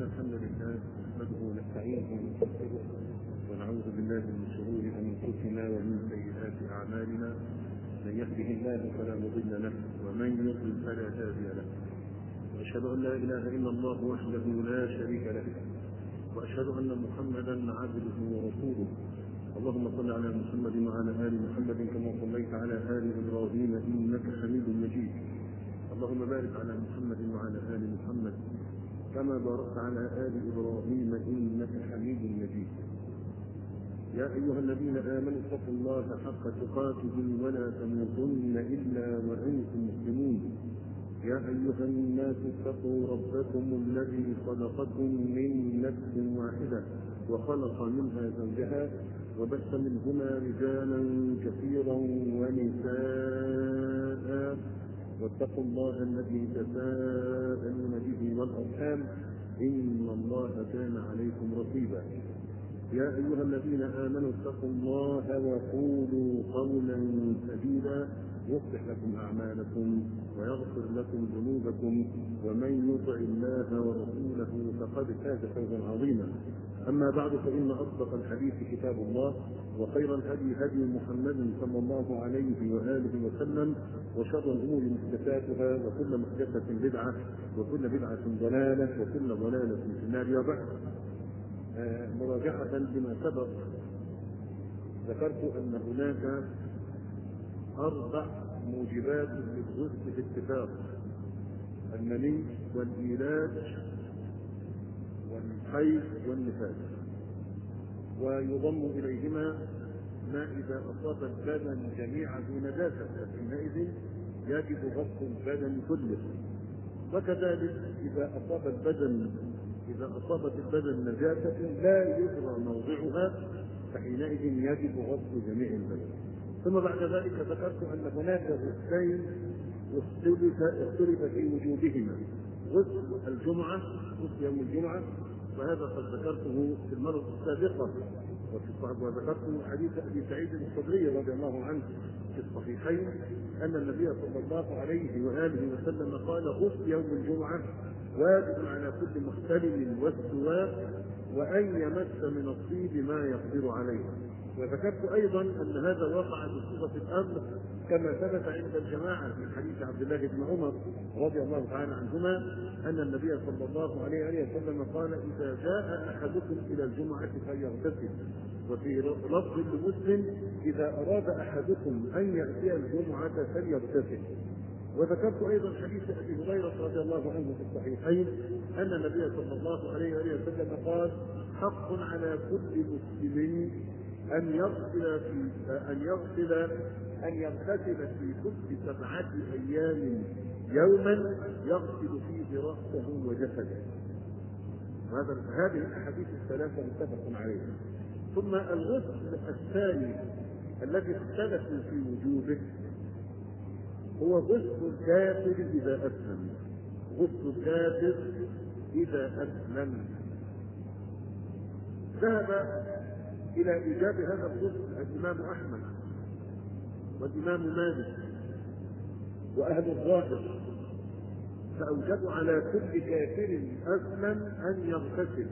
إن الحمد لله نحمده ونستعينه ونستغفره ونعوذ بالله من شرور أنفسنا ومن سيئات أعمالنا. من يهده الله فلا مضل له ومن يضلل فلا هادي له. وأشهد أن لا إله إلا الله وحده لا شريك له، وأشهد أن محمدا عبده ورسوله. اللهم صل على محمد وعلى آل محمد كما صليت على آل إبراهيم إنك حميد مجيد. اللهم بارك على محمد وعلى آل محمد كما باركت على آل إبراهيم إنك حميد مجيد. يا أيها الذين آمنوا اتقوا الله حق تقاته ولا تموتن إلا وأنتم مسلمون. يا أيها الناس اتقوا ربكم الذي خلقكم من نفس واحدة وخلق منها زوجها وبث منهما رجالا كثيرا ونساء، واتقوا الله الذي تساءلون به والأرحام إن الله كان عليكم رقيبا. يا أيها الذين آمنوا اتقوا الله وقولوا قولا سديدا يصلح لكم أعمالكم ويغفر لكم ذنوبكم، ومن يطع الله ورسوله فقد فاز فوزا عظيما. أما بعد، فإن أصدق الحديث كتاب الله، وخير الهدي هدي محمد صلى الله عليه وآله وسلم، وشر الأمور محدثاتها، وكل محدثة بدعة، وكل بدعة ضلالة، وكل ضلالة في النار. وبعد، مراجعة لما سبق ذكرت أن هناك 4 موجبات للغسل باتفاق: المني والإيلاج والحيض والنفاس، ويضم إليهما ما إذا أصاب البدن جميعه نجاسة فحينئذ يجب غسل البدن كله، وكذلك إذا أصابت البدن نجاسة لا يدرى موضعها فحينئذ يجب غسل جميع البدن. ثم بعد ذلك ذكرت أن هناك غسلين اختلف في وجوبهما: غسل الجمعة، غسل يوم الجمعة، وهذا قد ذكرته في المرة السابقة، وذكرت حديث أبي سعيد الخدري رضي الله عنه في الصحيحين أن النبي صلى الله عليه وآله وسلم قال: غسل يوم الجمعة واجب على كل محتلم والسواك وأن يمس من الطيب ما يقدر عليه. وذكرت أيضا أن هذا وقع بصيغة الأمر كما ثبت عند الجماعة في حديث عبد الله بن عمر رضي الله تعالى عنهما أن النبي صلى الله عليه وسلم قال: إذا جاء أحدكم إلى الجمعة فليغتسل. وفي لفظ لمسلم: إذا أراد أحدكم أن يأتي الجمعة فليغتسل. وذكرت أيضا حديث أبي هريرة رضي الله عنه في الصحيحين أن النبي صلى الله عليه وسلم قال: حق على كل مسلم أن يغتسل في كل 7 أيام يوما يغسل فيه رأسه وجسده. هذه الأحاديث الثلاثة متفق عليها. ثم الغسل الثاني الذي اختلفوا في وجوبه هو غسل الكافر إذا أسلم. غسل الكافر إذا أسلم. ذهب إلى إيجاب هذا الغسل الإمام أحمد والإمام مالك وأهل الظاهر، فأوجبوا على كل كافر أسلم أن يغتسل.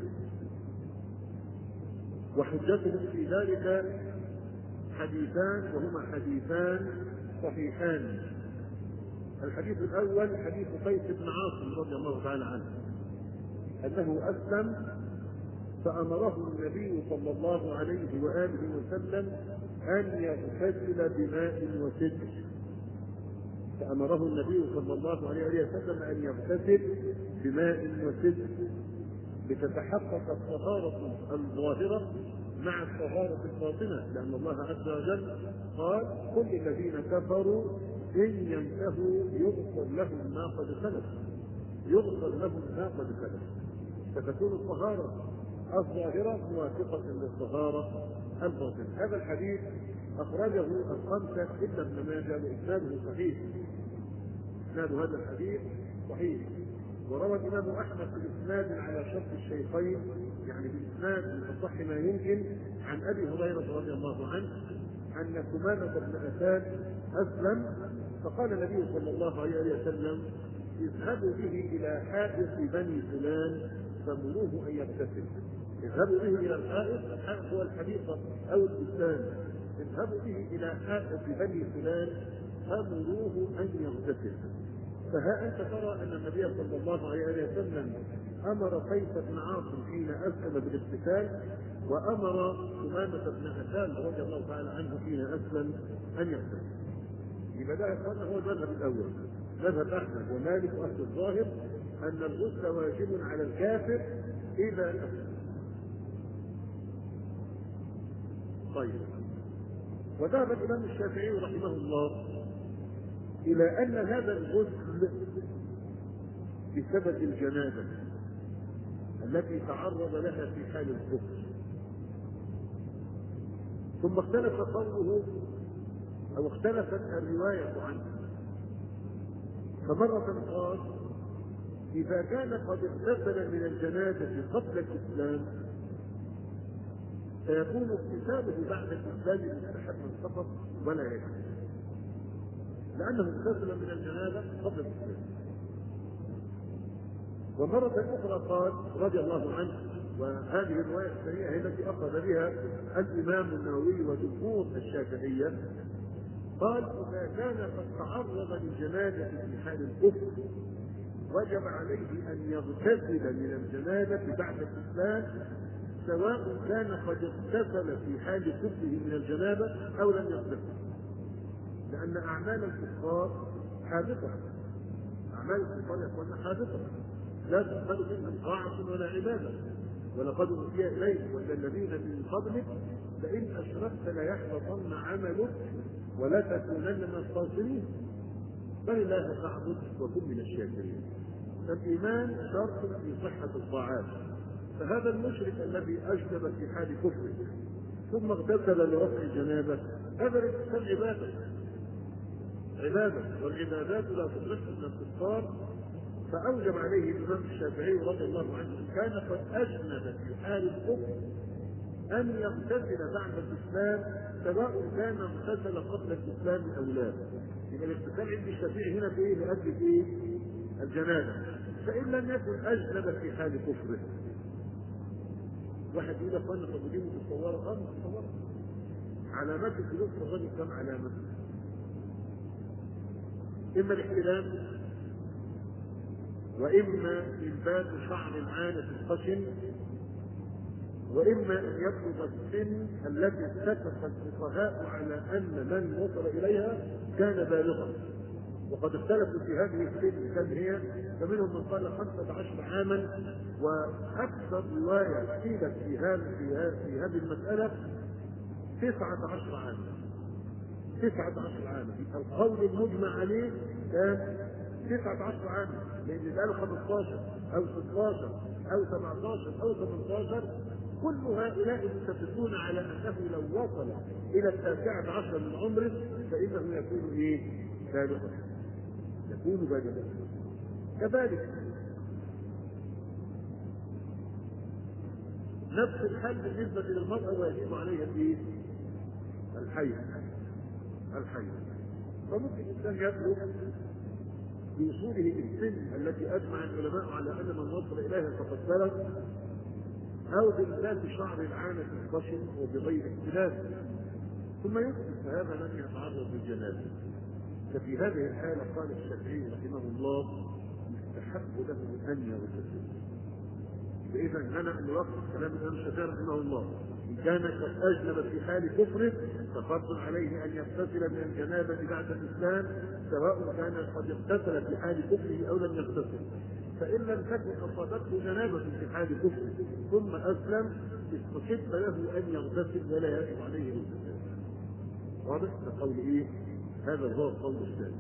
وحجتهم في ذلك حديثان، وهما حديثان صحيحان. الحديث الأول حديث قيس بن عاصم رضي الله تعالى عنه أنه أسلم فأمره النبي صلى الله عليه وآله وسلم أن يغتسل بماء وسدر. فأمره النبي صلى الله عليه وسلم أن يغتسل بماء وسدر لتتحقق الطهارة الظاهرة مع الطهارة الباطنة، لأن الله عز وجل قال: كل الذين كفروا إن ينتهوا يغفر لهم ما قد سلف. فتكون الطهارة الظاهرة موافقة للطهارة الباطنة. هذا الحديث أخرجه 5 إلا ابن ماجه وإسناده صحيح. إسناد هذا الحديث صحيح. وروى الإمام أحمد بإسناد على شرط الشيخين، يعني بإسناد من أصح ما يمكن، عن أبي هريرة رضي الله عنه أن ثمامة بن أساد أسلم، فقال النبي صلى الله عليه وسلم: اذهبوا به إلى حائط بني فلان فمروه أن يغتسل. اذهبوا به إلى الحائط، الحائط هو الحديقة أو البستان، اذهبوا به إلى حائط بني فلان فمروه أن يغتسل. فها أنت ترى أن النبي صلى الله عليه وسلم أمر قيس بن عاصم حين أسلم بالاغتسال، وأمر ثمامة بن عسال رضي الله تعالى عنه حين أسلم أن يغتسل. يبقى ده هو المذهب الأول، مذهب أحمد ومالك وأهل الظاهر أن الغسل واجب على الكافر إذا أسلم. طيب، وذهب الإمام الشافعي رحمه الله إلى أن هذا الغسل بسبب الجنابة التي تعرض لها في حال الكفر. ثم اختلف قوله أو اختلفت الرواية عنه، فمرة قال إذا كان قد اغتسل من الجنابة قبل الإسلام فيكون اغتساله بعد الإسلام مستحبا فقط ولا يجب، لأنه اغتسل من الجنابة قبل الإسلام. ومرة أخرى قال رضي الله عنه، وهذه الرواية الثانية هي التي أخذ بها الإمام النووي وجمهور الشافعية، قال إذا كان قد تعرض للجنابة في حال الكفر وجب عليه أن يغتسل من الجنابة بعد الإسلام، سواء كان قد اغتسل في حال كفره من الجنابة أو لم يغتسل، لأن أعمال الكفار حادثة، أعمال الكفار يكون حادثة لا تقبل منهم طاعة ولا عبادة. ولقد أوحي إليك وإلى الذين من قبلك لئن أشركت ليحبطن عملك ولتكونن من الخاسرين، بل الله فاعبد وكن من الشاكرين. الإيمان شرط في صحة الطاعات، فهذا المشرك الذي أجنب في حال كفره ثم اغتسل لرفع الجنابة هذا الاغتسال عبادة، والعبادات لا تصح من الكفار. فأوجب عليه الإمام الشافعي رضي الله عنه كان قد أجنب في حال الكفر أن يغتسل بعد الإسلام، سواء كان اغتسل قبل الإسلام أو لا. يبقى الاغتسال عند الشافعي هنا في إيه؟ لأجل إيه؟ الجنابة. فإن لم يكن أجنب في حال كفره، واحد يقول أخوانا طب دي متصورة؟ متصورة. علامات الجلوس في الرجل كم علامة؟ إما الاحتلام، وإما إنبات شعر العانة الخشن، وإما أن يبلغ السن التي اتفق الفقهاء على أن من وصل إليها كان بالغا، وقد اختلفوا في هذه السن كم هي، فمنهم من قال 15 عاما، وأكثر رواية قيلت في هذه المسألة 19 عاما. 19 عاما القول المجمع عليه كان 19 عاما، لأن قالوا 15 أو 16 أو 17 أو 18 كل هؤلاء متفقون على أنه لو وصل إلى 19 من عمره فإنه يكون إيه؟ بالغا، يكون بالغا. كذلك نفس الحال بالنسبة للمرأة ويجب عليها إيه؟ الحيض. فممكن الإنسان يبلغ بوصوله السن التي أجمع العلماء على أن من وصل إليها فقد بلغ، أو بإنبات شعر العانة الخشن وبغير اختلاف ثم يثبت فهذا لم يتعرض للجنابة. ففي هذه الحالة قال الشافعي رحمه الله يستحب له أن يغتسل. فإذا أنا نلخص كلام الإمام الشافعي رحمه الله، إن كان قد أجنب في حال كفره ففرض عليه أن يغتسل من الجنابة بعد الإسلام، سواء كان قد اغتسل في حال كفره أو لم يغتسل. فإن لم تكن أصابته جنابة في حال كفره ثم أسلم استحب له أن يغتسل ولا يجب عليه الاغتسال. واضح؟ ده قول إيه؟ هذا هو القول الثاني.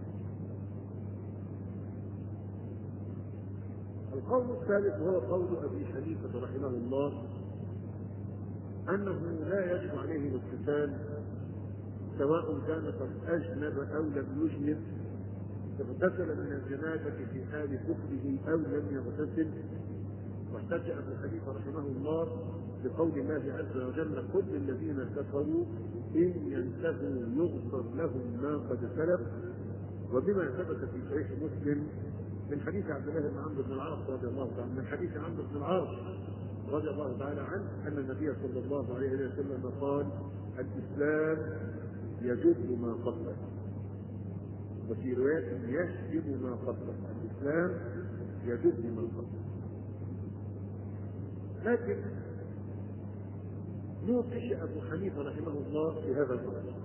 القول الثالث وهو قول أبي حنيفة رحمه الله أنه لا يجب عليه الاغتسال سواء كان قد أجنب أو لم يجنب، اغتسل من الجنابة في حال كفره أو لم يغتسل. واحتج أبو حنيفة رحمه الله بقول الله عز وجل كل الذين كفروا إن ينتهوا يغفر لهم ما قد سلف، وبما ثبت في صحيح مسلم من حديث عبد الله بن عمرو بن العاص رضي الله تعالى من حديث عمرو بن العاص رضي الله تعالى عنه ان النبي صلى الله عليه وسلم قال: الاسلام يجب ما قبله، وفي روايه يهدم ما قبله. الاسلام يجب ما قبله. لكن نوقش ابو حنيفه رحمه الله في هذا الامر،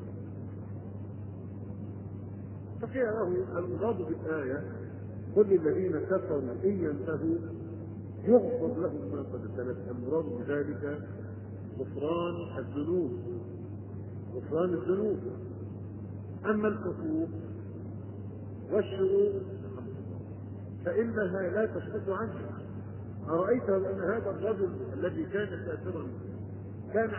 فقيل له: المراد بالايه قل للذين كفروا ان ينتهوا يغفر لهم ما قد سلف. المراد بذلك غفران الذنوب، غفران الذنوب. اما الحقوق والشرور فانها لا تسقط عنها. ارايت لو ان هذا الرجل الذي كان كافرا كان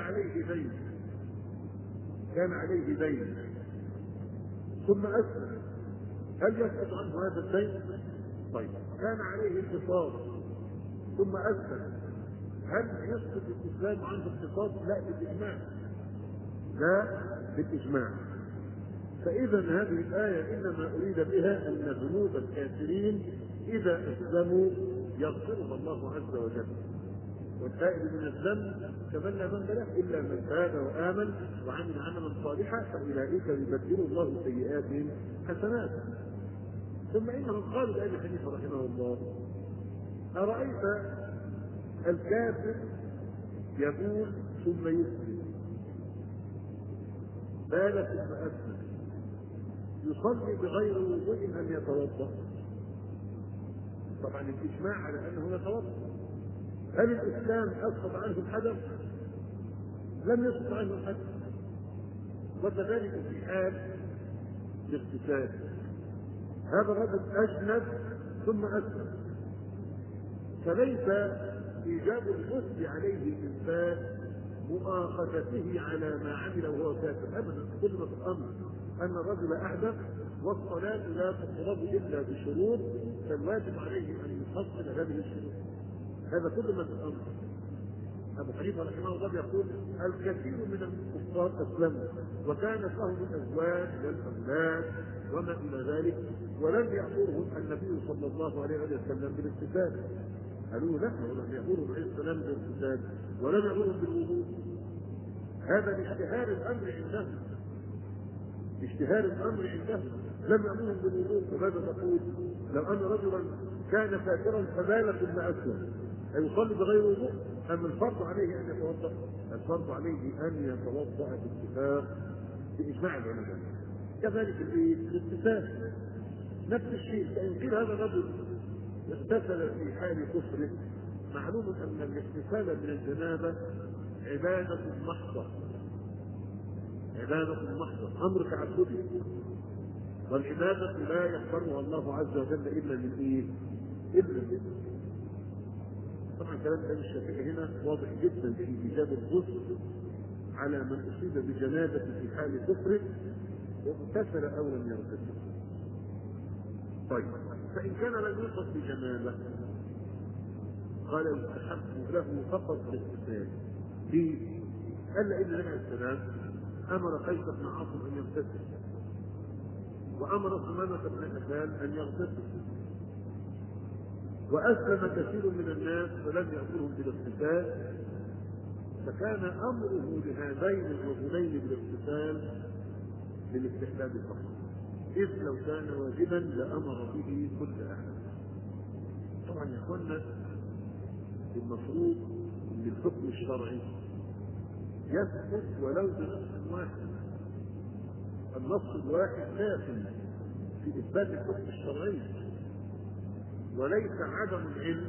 عليه دين ثم اسلم، هل يسقط عنه هذا الدين؟ طيب، كان عليه اقتصاد ثم اسلم، هل يسقط الاسلام عنه اقتصاد؟ لا، بالاجماع. لا، بالاجماع. فاذا هذه الايه انما اريد بها ان ذنوب الكافرين اذا اسلموا يغفرها الله عز وجل، والتائب من الذنب كمن لا ذنب له الا من تاب وامن وعمل عملا صالحا فاولئك يبدل الله سيئاتهم حسنات. ثم انهم قالوا لابي حنيفه رحمه الله: ارايت الكافر يموت ثم يسلم، بال ثم اسلم، يصلي بغير وضوء ام يتوضا؟ طبعا الاجماع على انه يتوضا. هل الاسلام اسقط عنه الحدث؟ لم يسقط عنه الحدث. وكذلك في حال الاغتسال، هذا الرجل اجنب ثم اسلم، فليس ايجاب الغسل عليه الانسان مؤاخذته على ما عمل وهو كافر ابدا. كل ما في الامر ان الرجل احدث والصلاه لا تقرب الا بشروط، فالواجب عليه ان يحصل هذه الشروط. هذا كل ما في الامر. ابو حنيفه رحمه الله يقول: الكثير من الكفار اسلموا وكانت لهم الازواج والاولاد وما الى ذلك، ولم يامرهم النبي صلى الله عليه وسلم بالاغتسال. قالوا لا، ولم يامرهم عليه السلام بالاغتسال ولم يامرهم بالوضوء. هذا لاشتهار الامر عندهم، اشتهار الامر عندهم، لم يامرهم بالوضوء. وماذا تقول لو ان رجلا كان كافرا فبال ثم اسلم، أيصلي بغير وضوء؟ أم الفرض عليه أن يتوضأ؟ الفرض عليه أن يتوضأ باتفاق بإجماع العلماء. كذلك الاغتسال نفس الشيء. فإن قيل هذا الرجل اغتسل في حال كفره، معلوم أن الاغتسال من الجنابة عبادة محضة، عبادة محضة، أمر تعبدي، والعبادة لا يقبلها الله عز وجل إلا من إيه؟ إلا من. طبعا كلام ابن الشافعي هنا واضح جدا في ايجاب الغسل على من اصيب بجنابه في حال كفره واغتسل او لم يغتسل. طيب، فان كان لم يصب بجنابه قال: يستحب له فقط الاغتسال. ليه؟ قال: لان النبي عليه السلام امر قيس بن عاصم ان يغتسل، وامر ثمامه بن حسان ان يغتسل، واسلم كثير من الناس فلم يامرهم بالاغتسال، فكان امره لهذين الرجلين بالاغتسال للاستحباب فقط، اذ لو كان واجبا لامر به كل احد. طبعا يا اخوانا، المفروض ان الحكم الشرعي يثبت ولو بنص واحد. النص الواحد كاف في اثبات الحكم الشرعي، وليس عدم العلم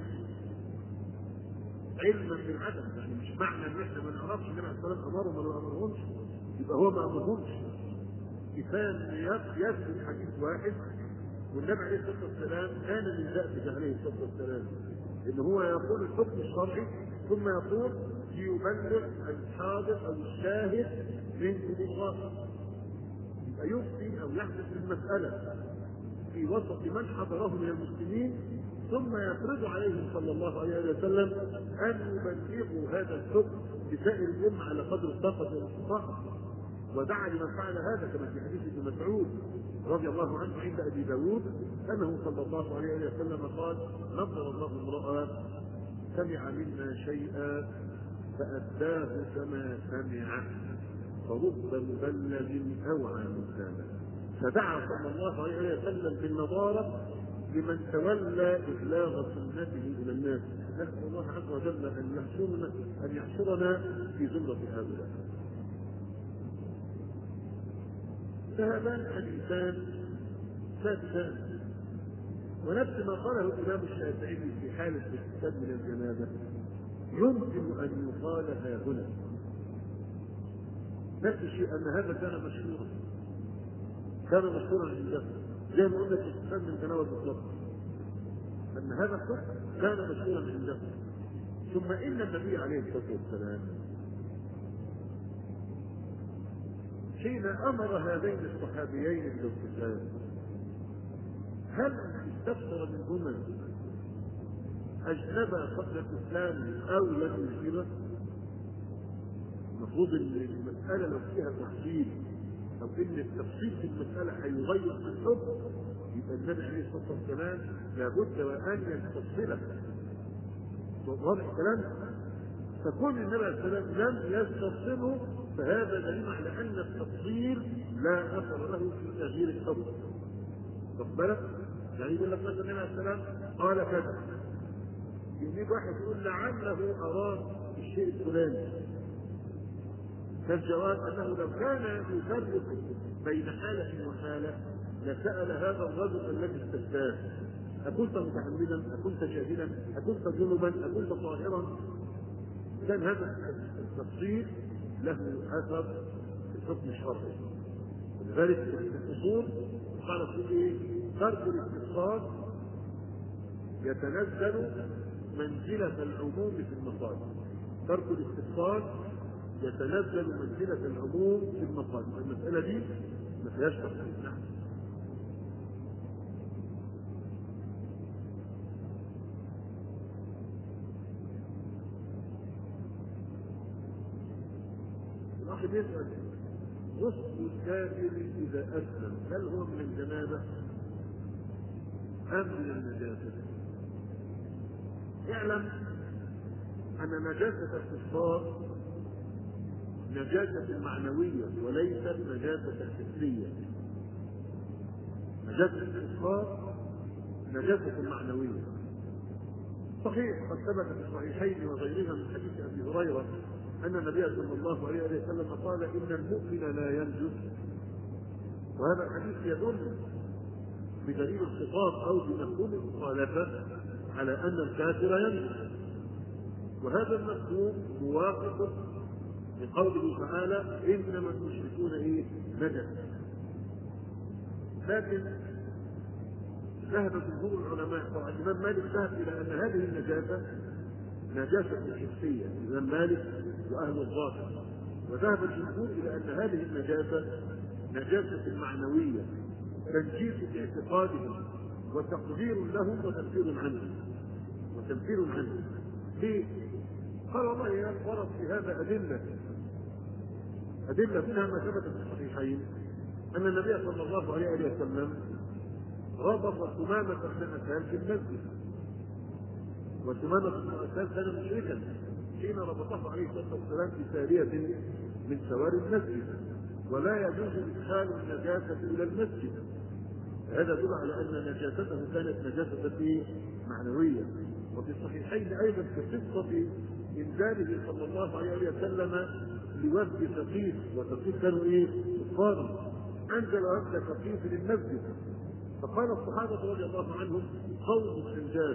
علما من عدم. يعني مش معنى ان احنا ما نعرفش النبي عليه الصلاه والسلام امرهم ولا ما امرهمش يبقى هو ما امرهمش. كفايه يثبت حديث واحد والنبي عليه الصلاه والسلام كان من ذاته عليه الصلاه والسلام ان هو يقول الحكم الشرعي ثم يقول ليبلغ الحاضر او الشاهد منكم الغائب، يبقى يفتي او يحدث المساله في وسط من حضره من المسلمين، ثم يفرض عليهم صلى الله عليه وسلم ان يبلغوا هذا الحكم لسائر الامه على قدر الطاقه والاستطاعه. ودعا لمن فعل هذا كما في حديث ابن مسعود رضي الله عنه عند ابي داود انه صلى الله عليه وسلم قال: نصر الله امرأ سمع منا شيئا فأداه كما سمع فرب مبلغ أوعى مسامع. فدعا صلى الله عليه وسلم بالنظارة لمن تولى إبلاغ سنته إلى الناس. نسأل الله عز وجل أن يحشرنا في زمرة هؤلاء. فهذان حديثان ثابتان، ونفس ما قاله الإمام الشافعي في حالة الاغتسال من الجنابة يمكن أن يقال ها هنا. نفس الشيء أن هذا كان مشهورا عنده، زي ما قلنا في الاغتسال من الجنابة بالضبط، أن هذا الحكم كان مشهورا عنده. ثم إن النبي عليه الصلاة والسلام حين أمر هذين الصحابيين بالاغتسال هل استفسر منهما أجنبا قبل الإسلام أو لم يجنبا؟ المفروض أن المسألة لو فيها تفصيل أو أن التفصيل في المسألة هيغير في الحكم، يبقى النبي عليه الصلاة والسلام لابد وأن يستفصله. واضح الكلام؟ فكون النبي عليه الصلاة والسلام لم يستفصله فهذا دليل على أن التفصيل لا أثر له في تغيير الحكم. واخد بالك؟ يعني يقول لك مثلا النبي عليه السلام قال كذا، يجيب واحد يقول لعله أراد الشيء الفلاني، فالجواب أنه لو كان يفرق بين حالة وحالة لسأل هذا الرجل الذي استفتاه: أكنت متحملا؟ أكنت شاهدا؟ أكنت جنبا؟ أكنت طاهرا؟ كان هذا التفصيل له أثر في الحكم الشرعي. ولذلك الأصول قالت في إيه؟ ترك الاستفصال يتنزل منزلة العموم في المصالح. ترك الاستفصال يتنزل منزلة العموم في المصالح. المسألة دي ما فيهاش تفصيل. نعم. الواحد يسأل: غسل الكافر إذا أسلم هل هو من الجنابة أم من النجاسة؟ اعلم أن نجاسة الكفار نجاسة معنوية وليست نجاسة حسية. نجاسة الكفار نجاسة معنوية. صحيح قد ثبت في الصحيحين وغيرهما من حديث أبي هريرة أن النبي صلى الله عليه وسلم قال: إن المؤمن لا ينجس. وهذا الحديث يدل بدليل الخطاب أو بمفهوم المخالفة على أن الكافر ينجس، وهذا المفهوم موافق لقوله تعالى: إنما المشركون إيه؟ نجس. لكن ذهب جمهور العلماء، طبعا الإمام مالك ذهب إلى أن هذه النجاسة نجاسة حسية، الإمام مالك وأهل الظاهر، وذهب الجمهور إلى أن هذه النجاسة نجاسة معنوية، تنجيس اعتقادهم وتقدير لهم وتنفير عنهم. ليه؟ قال الله ورد في هذا أدلة منها ما ثبت في الصحيحين أن النبي صلى الله عليه وسلم ربط ثمامة بن أسال في المسجد، وثمامة بن أسال كان مشركا حين ربطه عليه الصلاة والسلام في سارية من سواري المسجد، ولا يجوز إدخال النجاسة إلى المسجد. هذا يدل على أن نجاسته كانت نجاسة معنوية. وفي الصحيحين أيضا في قصة إنزاله صلى الله عليه وسلم لوفد ثقيف، وثقيف كانوا كفار، أنزل وفد ثقيف للمسجد، فقال الصحابة رضي الله عنهم: قوم أنجاز،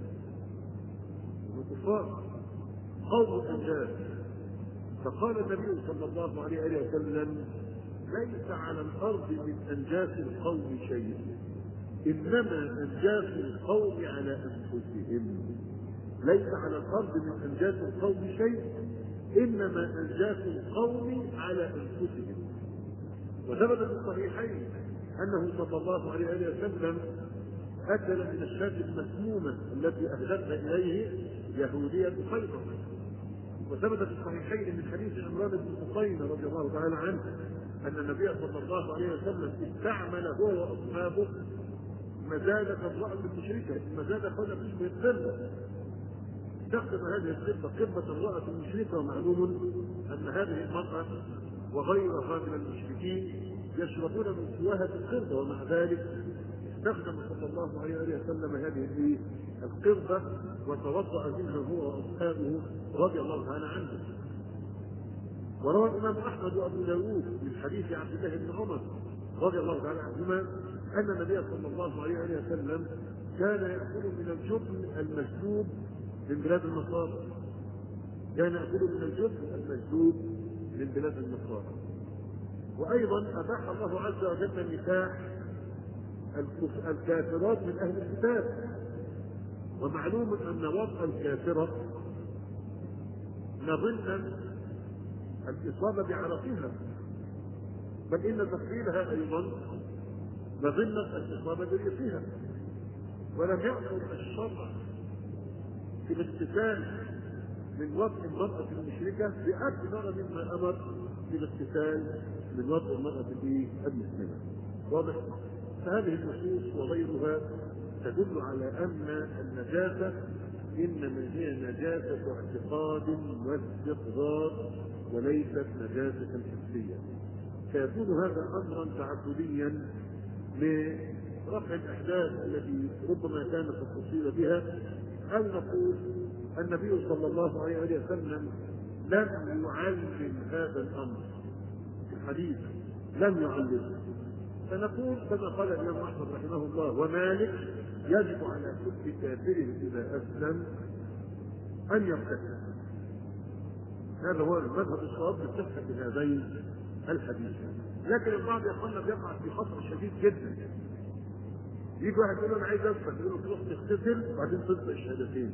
كفار قوم أنجاز. فقال النبي صلى الله عليه وسلم: ليس على الأرض من أنجاس القوم شيء، إنما أنجاس القوم على أنفسهم. ليس على الأرض من أنجاس القوم شيء، إنما أنجاس القوم على أنفسهم. وثبت في الصحيحين أنه صلى الله عليه وسلم أكل من الشاة المسمومة التي أهدتها إليه يهودية خيبر. وثبت في الصحيحين من حديث عمران بن حصين رضي الله تعالى عنه أن النبي صلى الله عليه وسلم استعمل هو وأصحابه مزادة امرأة مشركة، المزادة قلنا تشبه القربة، استخدم هذه القربة قربة امرأة مشركة، ومعلوم أن هذه المرأة وغيرها من المشركين يشربون من سواها القربة، ومع ذلك استخدم صلى الله عليه وسلم هذه القربة وتوضأ منها هو وأصحابه رضي الله تعالى عنهم. وروى الإمام أحمد وأبو داود من حديث عبد الله بن عمر رضي الله تعالى عنهما أن النبي صلى الله عليه وسلم كان يأكل من الجبن المجذوب من بلاد النصارى، كان يأكل من الجبن المجذوب من بلاد النصارى. وأيضا أباح الله عز وجل نكاح الكافرات من أهل الكتاب، ومعلوم أن وطأ الكافرة مظنة الإصابة بعرقها، بل إن تفصيلها أيضا مظنة الإصابة بريقها، ولم يأمر الشرع في الاغتسال من وطء المرأة المشركة بأكثر مما أمر في الاغتسال من وطء المرأة المسلمة. واضح؟ فهذه النصوص وغيرها تدل على أن النجاسة إنما هي نجاسة اعتقاد واستقرار وليست نجاسة حسية، فيكون هذا أمرا تعبديا لرفع الأحداث التي ربما كانت التصوير بها، أو نقول النبي صلى الله عليه وسلم لم يعلم هذا الأمر في الحديث، لم يعلمه، فنقول كما قال الإمام أحمد رحمه الله ومالك يجب على كل كافر إذا أسلم أن يغتسل. هذا هو المذهب الصواب بصحة هذين الحديثين. لكن البعض يقولنا بيقع في خطر شديد جدا، يجي واحد يقول له انا عايز اغتسل، يقول له تروح تغتسل وبعدين تنطق الشهادتين.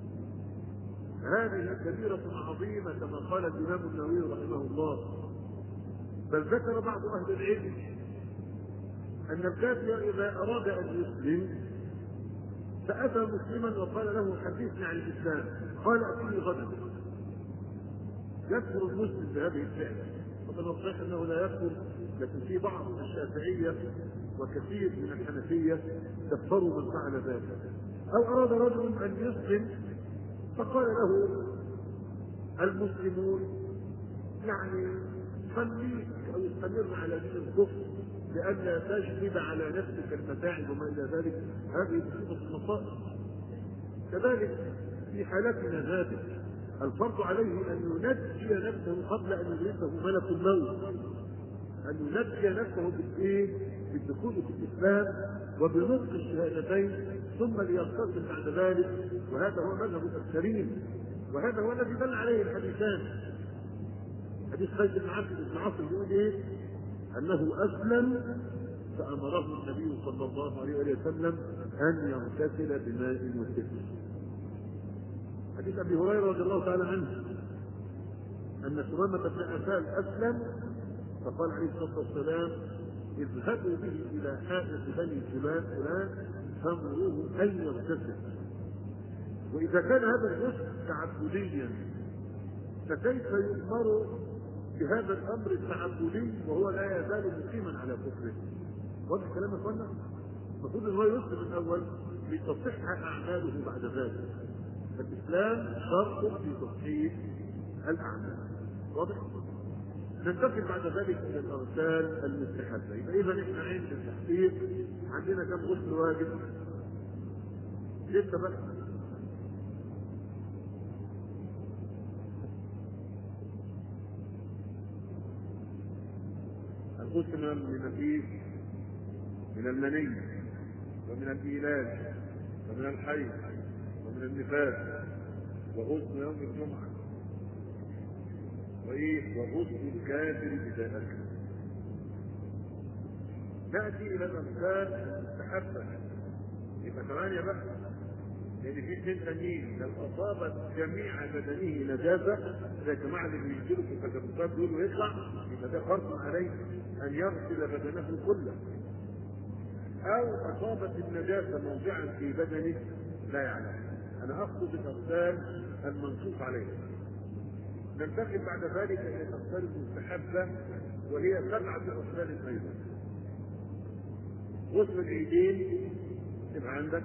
هذه كبيرة عظيمة كما قال الإمام النووي رحمه الله. بل ذكر بعض أهل العلم أن الكافر إذا أراد أن يسلم فأتى مسلما وقال له حدثني عن الإسلام، قال أتني غدا، يكفر المسلم بهذه الفعلة. وطبعا الصحيح أنه لا يكفر، لكن في بعض الشافعية وكثير من الحنفية كفروا من فعل ذلك. أو أراد رجل أن يسلم فقال له المسلمون يعني خليك أو استمر على دين الكفر لئلا تجلب على نفسك المتاعب وما إلى ذلك، هذه بصفة المصائب. كذلك في حالتنا هذه الفرض عليه أن ينجي نفسه قبل أن يدركه ملك الموت، أن ينجي نفسه بالدخول في الإسلام وبنطق الشهادتين ثم ليغتسل بعد ذلك، وهذا هو مذهب الأكثرين، وهذا هو الذي دل عليه الحديثان. حديث خالد بن عاصم يقول ايه؟ انه اسلم فامره النبي صلى الله عليه وسلم ان يغتسل بماء وسدر. حديث ابي هريره رضي الله تعالى عنه ان سمامه بن عسال اسلم فقال عليه الصلاه والسلام اذهبوا به الى حائط بني فلان فامروه ان يغتسل. واذا كان هذا الغسل تعبديا فكيف يؤمر بهذا الامر التعبدي وهو لا يزال مقيما على كفره؟ واضح كلام اخوانا؟ المفروض ان هو يسلم الاول لتصح اعماله بعد ذلك. الاسلام شرط في تصحيح الاعمال. واضح؟ ننتقل بعد ذلك الى الارسال المستحبه. يبقى اذا احنا عند التحقيق عندنا كم غسل واجب؟ لسه بقى الغسل من المني ومن الإيلاج ومن الحيض ومن النفاس، وغسل يوم الجمعة، وغسل الكافر إذا أكل. نأتي إلى الأغسال المستحبة، يبقى 8 بقى، لأن في 2 تانيين. لو أصابت جميع بدنه نجاسة زي الجماعة اللي بيجيلوا في التجربات دول ويطلع، يبقى ده فرض عليه أن يغسل بدنه كله. أو أصابت النجاسة موضعا في بدنه لا يعلم. أنا أقصد الأغسال المنصوص عليها. ننتقل بعد ذلك إلى الأغسال المستحبة وهي 7 غسال أيضا. غسل العيدين يبقى عندك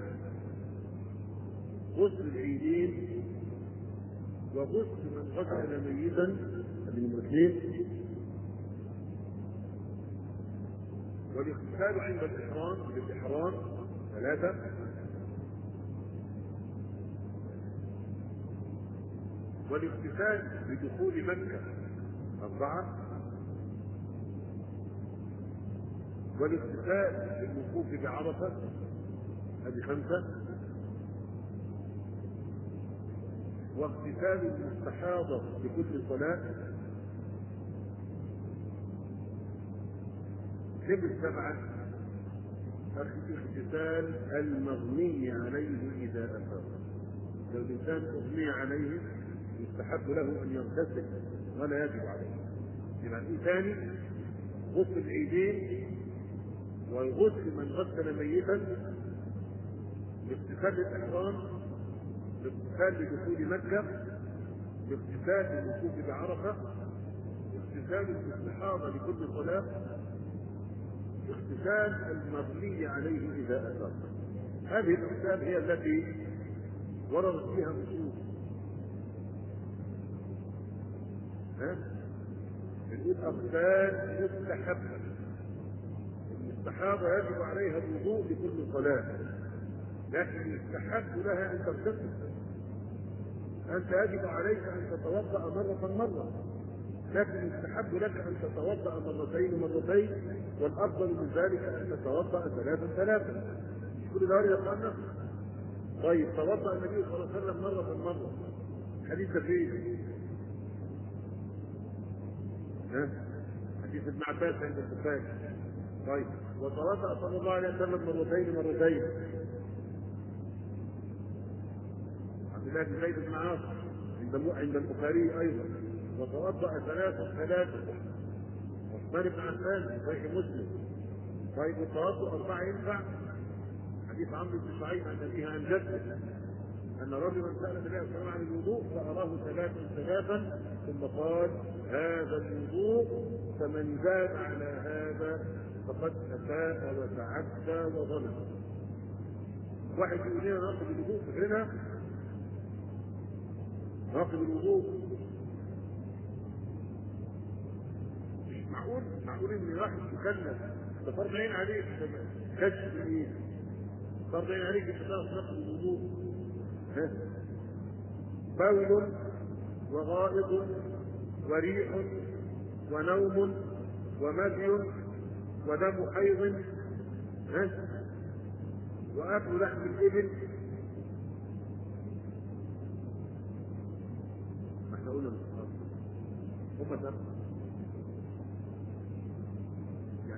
غسل العيدين وغسل من غسل ميتا، من الاثنين، والاغتسال عند الإحرام بالإحرام 3، والاغتسال بدخول مكة 4، والاغتسال بالوقوف بعرفة هذه 5، واغتسال المستحاضة بكل صلاة 7، اغتسال المغني عليه إذا أفاق. لو الإنسان أغني عليه يستحب له أن يغتسل ولا يجب عليه. يبقى ثاني غسل العيدين وغسل من غسل ميتا، باغتسال الإحرام، باغتسال لدخول مكة، باغتسال للوقوف بعرفة، باغتسال الاستحاضة لكل صلاة، باغتسال المغني عليه إذا أفاق. هذه الأغسال هي التي وردت فيها نصوص. بنقول أغسال مستحبة. المستحاضة يجب عليها الوضوء لكل صلاة، لكن يستحب لها أن تغتسل. أنت يجب عليك أن تتوضأ مرة، لكن يستحب لك أن تتوضأ مرتين، والأفضل من ذلك أن تتوضأ 3. كل ده يا أخوانا. طيب توضأ النبي صلى الله عليه وسلم مرة، حديث فيه حديث ابن عباس عند البخاري. طيب وتوضأ صلى الله عليه وسلم مرتين. عبد الله بن زيد بن عاصم عند البخاري ايضا. وتوضأ 3 عثمان بن عفان في صحيح مسلم. طيب والتوضأ 4 ينفع؟ حديث عمرو بن شعيب عن أبيه عن جده أن رجلا سأل النبي صلى الله عليه وسلم عن الوضوء فأراه 3 ثم قال: هذا الوضوء، فمن زاد على هذا فقد أساء وتعدى وظلم. واحد يقول لنا ناخذ الوضوء فكرنا ناخذ الوضوء، مش معقول ان واحد مكلف ده فرض عين عليك كشف الايد، فرض عين عليك انت تاخذ الوضوء. بول وغائط وريح ونوم ومذي ودم حيض واكل لحم الابل. احنا قلنا هم ده يعني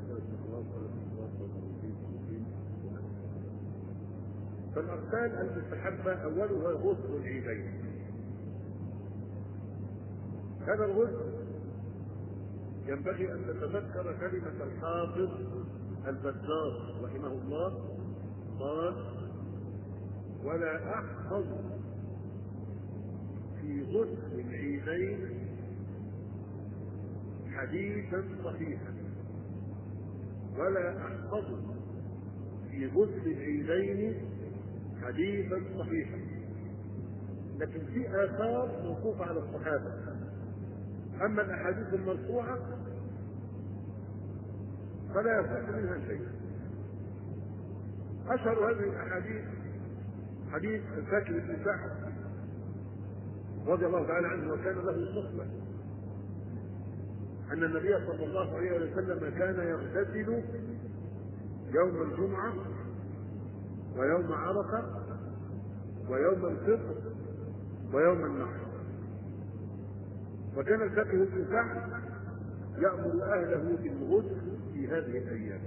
فالأغسال المستحبة أولها غسل العيدين. هذا الغسل ينبغي أن تتذكر كلمة الحافظ البزار رحمه الله، قال: ولا أحفظ في غسل العيدين حديثا صحيحا، ولا أحفظ في غسل العيدين حديثا صحيحا. لكن في آثار موقوفة على الصحابة. أما الأحاديث المرفوعة فلا يصح منها شيء. أشهر هذه الأحاديث حديث الفاكر بن سعد رضي الله تعالى عنه وكان له صحبة، أن النبي صلى الله عليه وسلم كان يغتسل يوم الجمعة ويوم عرفة ويوم الفطر ويوم النحر. وكان الفقيه بن سعد يأمر أهله بالغسل في هذه الأيام.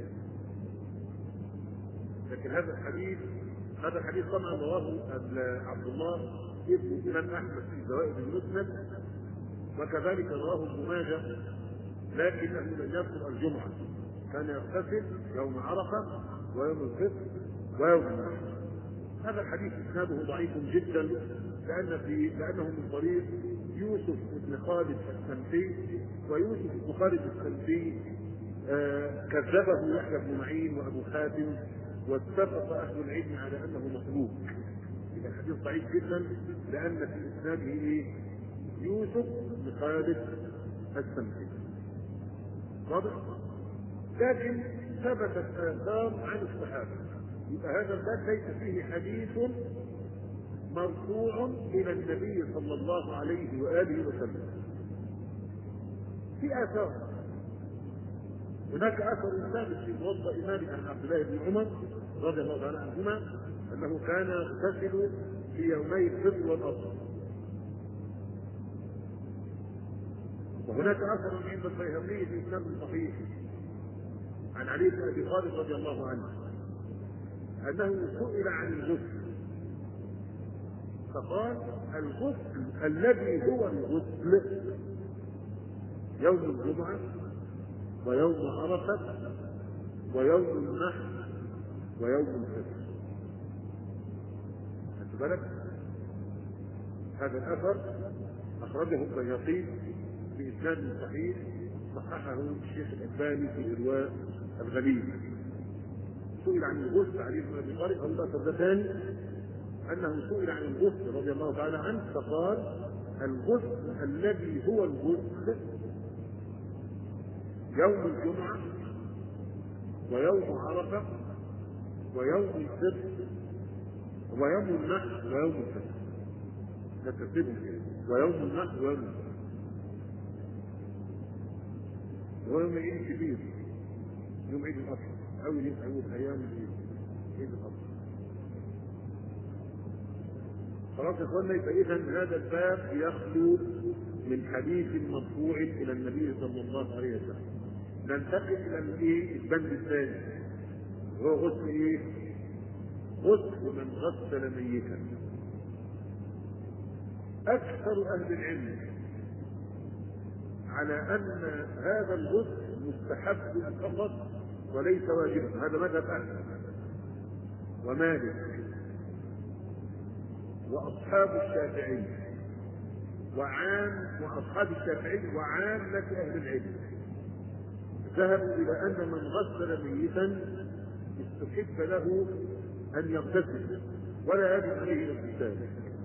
لكن هذا الحديث طبعا رواه عبد الله ابن الإمام أحمد في زوائد المسند، وكذلك رواه ابن ماجه، لكنه لم يذكر الجمعة. كان يغتسل يوم عرفة ويوم الفطر ويوم النحر. هذا الحديث اسناده ضعيف جدا لأنه من طريق يوسف بن خالد السمسي، ويوسف بن خالد السمسي كذبه يحيى بن معين وأبو حاتم، واتفق أهل العلم على أنه مخلوق. إذا الحديث ضعيف جدا لأن في إسناده يوسف بن خالد السمسي. واضح؟ لكن ثبتت آثار عن الصحابة، يبقى هذا الباب ليس فيه حديث مرفوع إلى النبي صلى الله عليه وآله وسلم. في آثار، هناك أثر ثابت في موطأ مالك عن عبد الله بن عمر رضي الله تعالى عنهما أنه كان يغتسل في يومي الفطر والأضحى. وهناك أثر عند البيهقي في إسناد صحيح عن علي بن أبي طالب رضي الله عنه أنه سئل عن الغسل فقال: الغسل الذي هو الغسل يوم الجمعة ويوم عرفة ويوم النحر ويوم الفطر. خدت بالك؟ هذا الأثر أخرجه البيهقي بإسناد صحيح، صححه الشيخ الألباني في إرواء الغليل. سئل عن الغسل علي بن أبي طالب، أو الأثر ده ثاني، أنه سئل عن الغسل رضي الله تعالى عنه فقال: الغسل الذي هو الغسل يوم الجمعة ويوم عرفة ويوم الفطر ويوم النحر ويوم الفطر. لا تكتبهم كده، ويوم النحر ويوم الفطر. ويوم عيد كبير، يوم عيد الأضحى، أول أيام عيد الأضحى. خلاص يا اخوانا، يبقى إذا هذا الباب يخلو من حديث مرفوع إلى النبي صلى الله عليه وسلم. ننتقل إلى البند الثاني، وهو غسل إيه؟ غسل من غسل ميتا. أكثر أهل العلم على أن هذا الغسل مستحب فقط وليس واجبا. هذا مذهب أحمد ومالك وأصحاب الشافعي وأصحاب الشافعي وعامة أهل العلم ذهبوا إلى أن من غسل ميتا استحب له أن يغتسل ولا يجب عليه الاغتسال.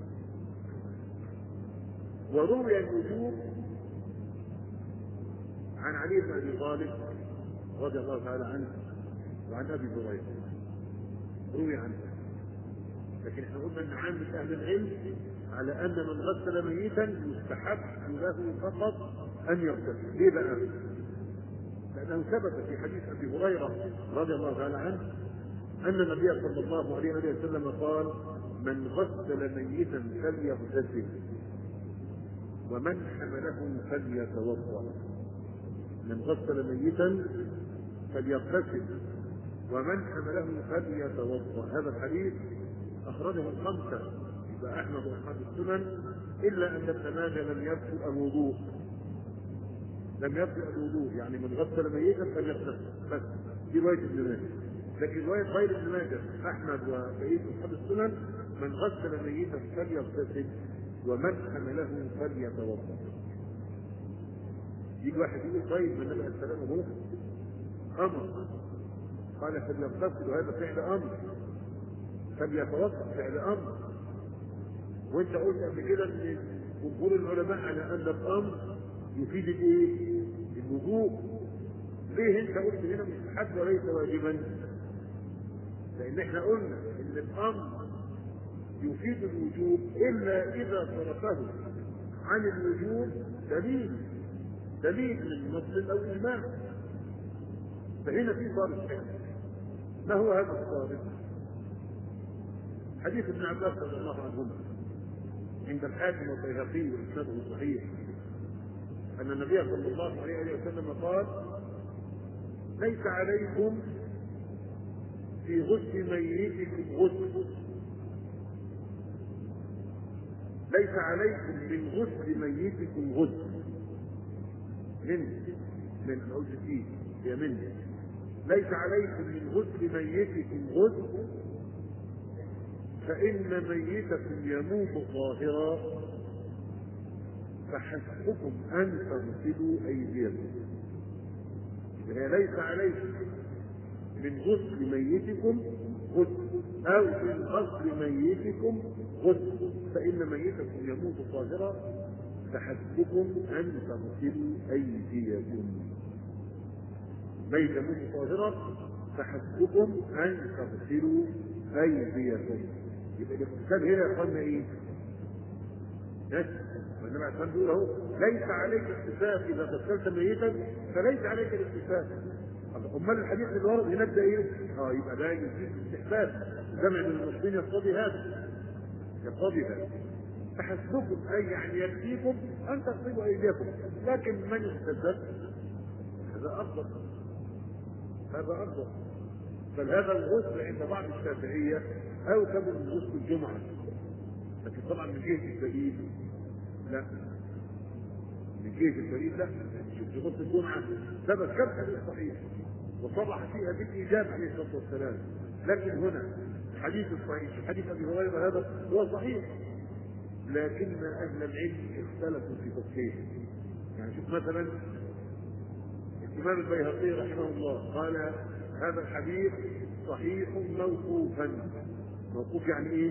وروي الوجوب عن علي بن أبي طالب رضي الله تعالى عنه وعن أبي هريرة، روي عنه. لكن احنا قلنا ان عامة اهل العلم على ان من غسل ميتا يستحب له فقط ان يغتسل. ليه بقى؟ لانه ثبت في حديث ابي هريره رضي الله تعالى عنه ان النبي صلى الله عليه وسلم قال: من غسل ميتا فليغتسل ومن حمله فليتوضا. من غسل ميتا فليغتسل ومن حمله فليتوضا. هذا الحديث أخرجه الخمسة، يبقى أحمد وأصحاب السنن، إلا أن ابن ماجه لم يذكر الوضوء. لم يذكر الوضوء، يعني من غسل ميتا فليغتسل بس، دي رواية ابن ماجه. لكن رواية غير ابن ماجه أحمد وبقية أصحاب السنن: من غسل ميتا فليغتسل ومن حمله فليتوضأ. يجي واحد يقول: طيب من النبي عليه السلام هو أمر، قال فليغتسل وهذا فعل أمر، فليتوضأ فعل امر. وانت قلت قبل كده ان جمهور العلماء على ان الامر يفيد الايه؟ الوجوب. ليه انت قلت هنا مستحب وليس واجبا؟ لان احنا قلنا ان الامر يفيد الوجوب الا اذا صرفه عن الوجوب دليل من نص او اجماع. فهنا في صارف. ما هو هذا الصارف؟ حديث ابن عباس رضي الله عنهما عند الحاكم والبيهقي وإسناده صحيح أن النبي صلى الله عليه وسلم قال: ليس عليكم في غسل ميتكم غسل، ليس عليكم من غسل ميتكم غسل، من قلت فيه هي منه، ليس عليكم من غسل ميتكم غسل فإن ميتكم يموت ظاهرا فحسبكم أن تغسلوا أيديكم. هي ليس عليكم من غسل ميتكم غسل أو من غسل ميتكم غسل، فإن ميتكم يموت ظاهرا فحسبكم أن تغسلوا أيديكم. ميت يموت ظاهرا فحسبكم أن تغسلوا أيديكم. يبقى الاغتسال هنا يا اخوانا ايه؟ والنبي عليه الصلاه والسلام بيقول اهو ليس عليك اغتسال اذا غسلت ميتا فليس عليك الاغتسال. امال الحديث اللي ورد هناك ده ايه؟ يبقى ده يزيد استحباب، جمع من المسلمين يقتضي هذا، يقتضي هذا. فحسبكم اي يعني يكفيكم ان تغسلوا ايديكم، لكن من اغتسل هذا افضل، هذا افضل. بل هذا الغسل عند بعض الشافعيه اوكب من غسل الجمعه، لكن طبعا من جهه الدليل لا، من جهه الدليل لا. في غسل الجمعه ثبت كم حديث صحيح وصرح فيها بالايجاب عليه الصلاه والسلام، لكن هنا الحديث الصحيح حديث ابي هريره هذا هو صحيح، لكن اهل العلم اختلفوا في تفسيره. يعني شوف مثلا الامام البيهقي رحمه الله قال هذا الحديث صحيح موقوفا. موقوف يعني ايه؟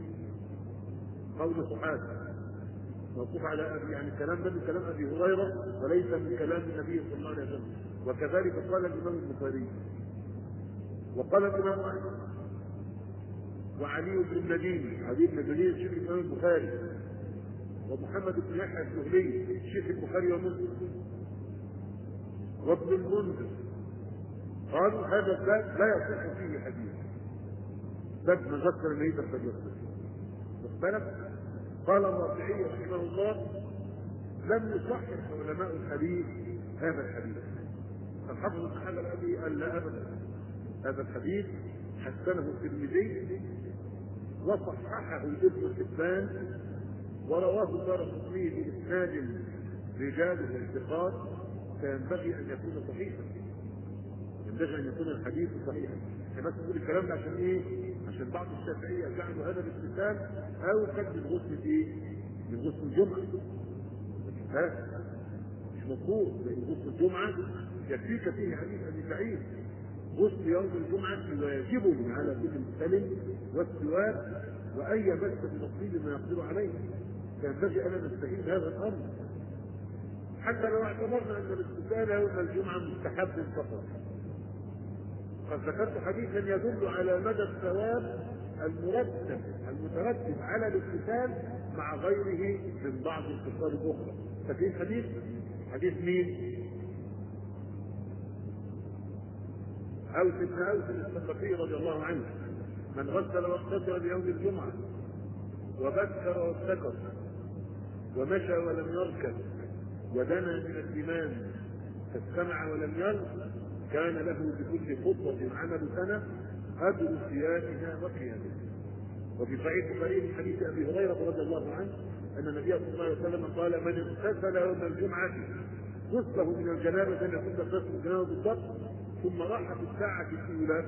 قول صحابي موقوف على ابي، يعني الكلام ده من كلام ابي هريره وليس من كلام النبي صلى الله عليه وسلم. وكذلك قال الامام البخاري وقال الامام احمد وعلي بن المديني، علي بن المديني شيخ الامام البخاري، ومحمد بن يحيى الزهري شيخ البخاري ومسلم، وابن المنذر، قالوا هذا الباب لا يصح فيه حديث، باب من غسل الميت فليغسل. مختلف. قال الرافعي رحمه الله لم يصحح علماء الحديث هذا الحديث. الحافظ بن حجر الأبي قال لا ابدا، هذا الحديث حسنه الترمذي وصححه ابن حبان ورواه دارقطني باسناد رجاله الثقات، فينبغي ان يكون صحيحا، ينبغي ان يكون الحديث صحيحا. احنا بس نقول الكلام ده عشان ايه؟ عشان بعض الشافعيه جعلوا هذا الاغتسال او كتب الغسل ايه؟ من غسل الجمعه. ها؟ مش مطلوب، لان غسل الجمعه يكفيك فيه حديث ابي سعيد غسل يوم الجمعه واجب على كل مسلم والسواك وان يمس بنصيب ما يقدر عليه، فينبغي ان نستهين هذا الامر حتى لو اعتبرنا ان الاغتسال يوم الجمعه مستحب فقط. قد ذكرت حديثا يدل على مدى الثواب المترتب على الاغتسال مع غيره من بعض الخصال الاخرى. ففي حديث مين؟ اوس بن اوس الثقفي رضي الله عنه، من غسل واغتسل بيوم الجمعه وبكر وابتكر ومشى ولم يركب ودنا من الامام فاستمع ولم يلغ كان له بكل خطوه عمل سنه اجر صيامها وقيامها. وفي صحيح البخاري من حديث ابي هريره رضي الله عنه ان النبي صلى الله عليه وسلم قال من اغتسل يوم الجمعه غسله من الجنابه كما كنت غسل الجنابه بالضبط ثم راح في الساعه الاولى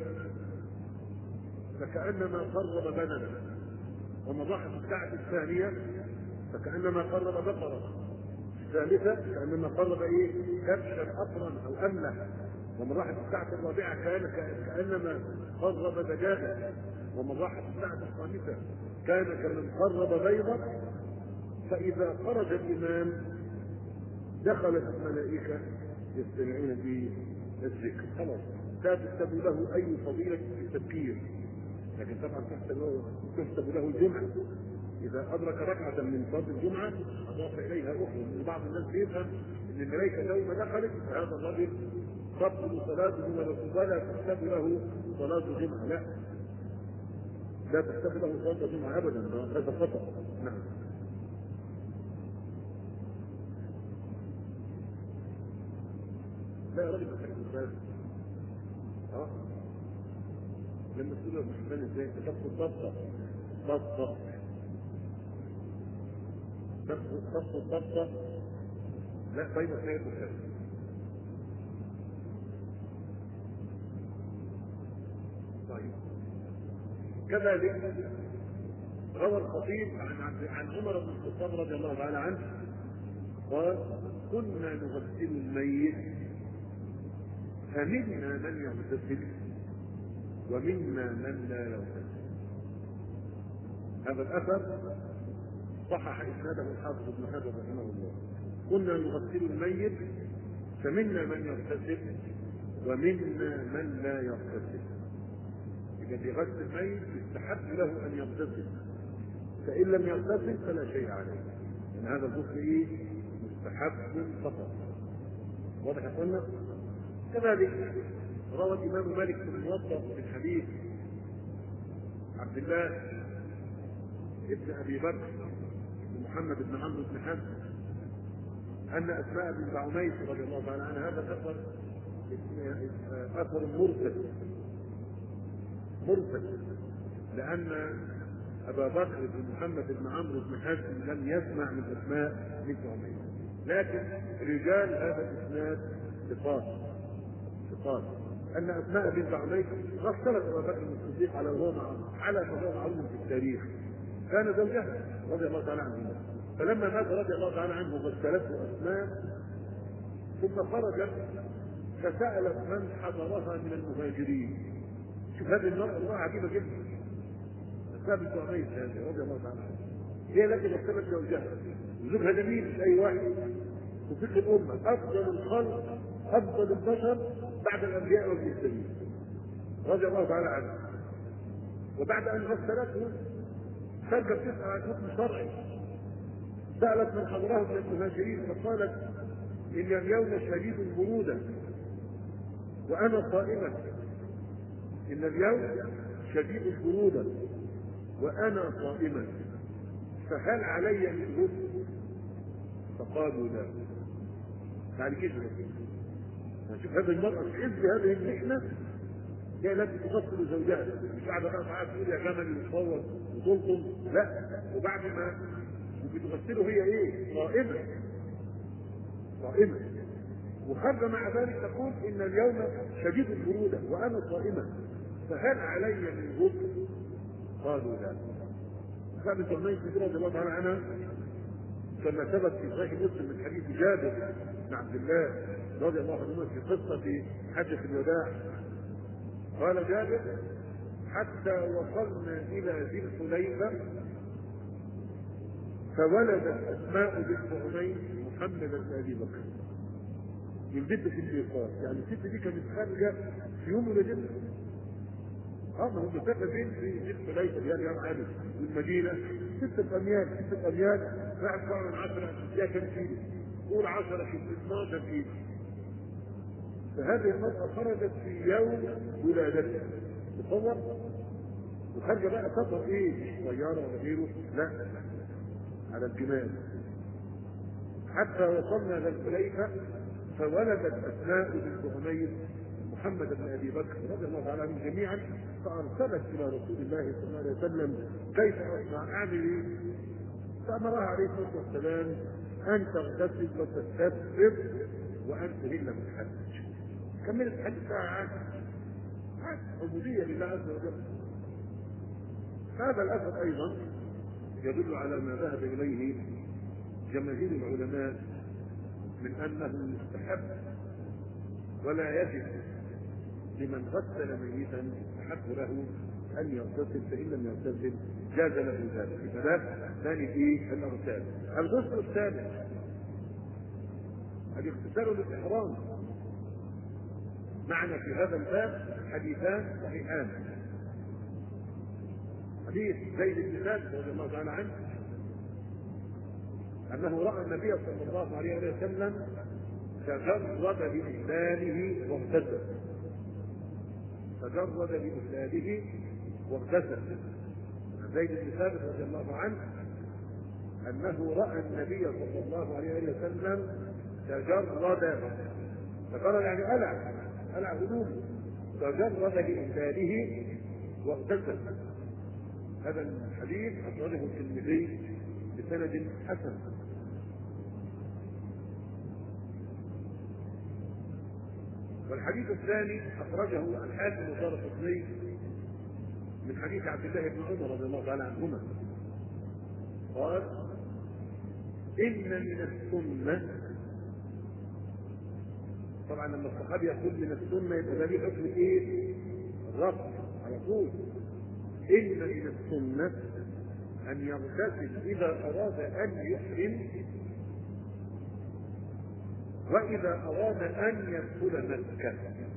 فكانما قرب بدنه، ومن راح في الساعه الثانيه فكانما قرب بقره، الثالثه كانما قرب ايه؟ كبشا اطرا او املح، ومن راح في الساعه الرابعه كانما قرب دجاجه، ومن راح في الساعه الخامسه كان كمن قرب بيضه. فاذا خرج الامام دخلت الملائكه يستمعون بالذكر، خلاص لا تكتب له اي فضيله في التذكير، لكن طبعا تكتب له الجمعه. اذا ادرك ركعه من صلاه الجمعه اضاف اليها اخرى، من بعض الناس بيفهم ان الملائكه يوم دخلت فهذا الرجل تبطل صلاته ولا تكتب له صلاه جمعه، لا تكتب له صلاه جمعه ابدا، هذا خطا. نعم. لا يا راجل بس لما تقول له محمد ازاي تكتب ضبطه ضبطه لا طيب خير بخير. طيب كذلك روى الخطيب عن عمر بن الخطاب رضي الله تعالى عنه قال: كنا نغسل الميت فمنا من يغتسل ومنا من لا يغتسل. هذا الاثر صحح اسناده الحافظ ابن حجر رحمه الله. كنا نغسل الميت فمنا من يغتسل ومنا من لا يغتسل. اذا بغسل الميت يستحب له ان يغتسل، فان لم يغتسل فلا شيء عليه، لان هذا الغسل مستحب فقط. واضح يا اخوانا؟ كذلك روى الامام مالك في الموطأ من حديث عبد الله ابن ابي بكر محمد بن عمرو بن حزم ان اسماء بنت عميس رضي الله تعالى عنها، هذا اثر مرسل لان ابا بكر بن محمد بن عمرو بن حزم لم يسمع من اسماء بنت عميس، لكن رجال هذا الاسناد ثقات ان اسماء بنت عميس غسلت ابا بكر الصديق على ما هو معروف في التاريخ، كان زوجها رضي الله تعالى عنه، فلما مات رضي الله تعالى عنه غسلته اسماء، ثم خرجت فسالت من حضرها من المهاجرين. شوف هذه المراه عجيبه جدا، اسماء بنت عميس هذه رضي الله تعالى عنها هي التي غسلت زوجها، وزوجها جميل مش اي واحد، وفكر الامه افضل الخلق افضل البشر بعد الانبياء والمرسلين رضي الله تعالى عنه. وبعد ان غسلته خرجت تسال عن حكم شرعي، سالت من حضرها من المهاجرين فقالت: ان اليوم شديد البروده وانا صائمه، ان اليوم شديد البروده وانا صائمه، فهل علي من غسل؟ فقالوا لا. بعد كده نشوف هذه المرأة في عز هذه المحنة هي التي تغسل زوجها، مش قاعدة بقى معاها تقول يا جمل وتصور وتلطم، لا، وبعد ما بتغسله هي ايه؟ صائمة، وخرج مع ذلك تقول ان اليوم شديد البرودة وانا صائمة، فهل علي من غسل؟ قالوا لا. ثابت النيس رضي الله تعالى عنها كما ثبت في صحيح مسلم من حديث جابر بن عبد الله رضي الله عنه في قصة حجة الوداع، قال جابر: حتى وصلنا إلى ذي الحليفة فولدت أسماء بنت عميس محمد بن أبي بكر من بنت في الميقات، يعني الست دي كانت خارجة في يوم ولادتها. ما هو مسافة بين ذي الحليفة يعني يوم عادي والمدينة 6 أميال بعد طبعا 10 يا كم كيلو، قول 10 كيلو 12 كيلو. فهذه المرأة خرجت في يوم ولادتها، تصور، وخارجة بقى سفر ايه؟ مش طيارة ولا غيره، لا، على الجمال. حتى وصلنا الى الحليفة فولدت اسماء بنت عميس محمد بن ابي بكر رضي الله تعالى عنهم جميعا، فارسلت الى رسول الله صلى الله عليه وسلم: كيف اصنع؟ اعمل ايه؟ فامرها عليه الصلاه والسلام ان تغتسل وتستبرد وان تهل بالحج. كملت الحج ساعه عاد عبوديه لله عز وجل. هذا الاثر ايضا يدل على ما ذهب اليه جماهير العلماء من انه يستحب ولا يجب لمن غسل ميتا يستحب له ان يغتسل، فان لم يغتسل جاز له ذلك. فده ثاني ايه؟ الاغتسال. الغسل الثالث الاغتسال للاحرام. معنا في هذا الباب حديثان صحيحان: حديث زيد بن ثابت رضي الله تعالى عنه انه راى النبي صلى الله عليه وسلم تجرد بإسلامه واغتسل. تجرد بإسلامه واغتسل. زيد بن ثابت رضي الله عنه أنه رأى النبي صلى الله عليه وسلم تجرد يعني قلع هدومه، تجرد بإسلامه واغتسل. هذا الحديث أخرجه الترمذي بسند حسن. والحديث الثاني اخرجه الحاكم ودارقطني من حديث عبد الله بن عمر رضي الله تعالى عنهما قال إن من السنة. طبعا لما الصحابي يقول من السنة يبقى ده ليه حكم ايه؟ الرفع على طول. إن من السنة أن يغتسل إذا أراد أن يحرم وإذا أراد أن يدخل مكة.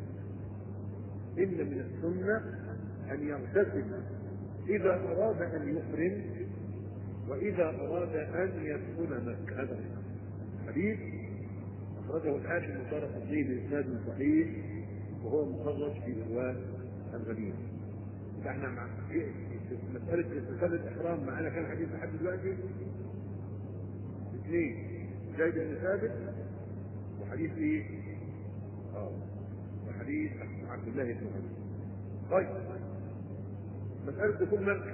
إن من السنة أن يغتسل إذا أراد أن يحرم وإذا أراد أن يدخل مكة. هذا حديث أخرجه الحاكم الدارقطني بإسناد صحيح وهو مخرج في إرواء الغليل. فإحنا مع مسألة اغتسال الإحرام معنا كان حديث لحد دلوقتي اثنين، زيد بن ثابت وحديث ايه؟ وحديث عبد الله بن عمر. طيب مسألة دخول مكة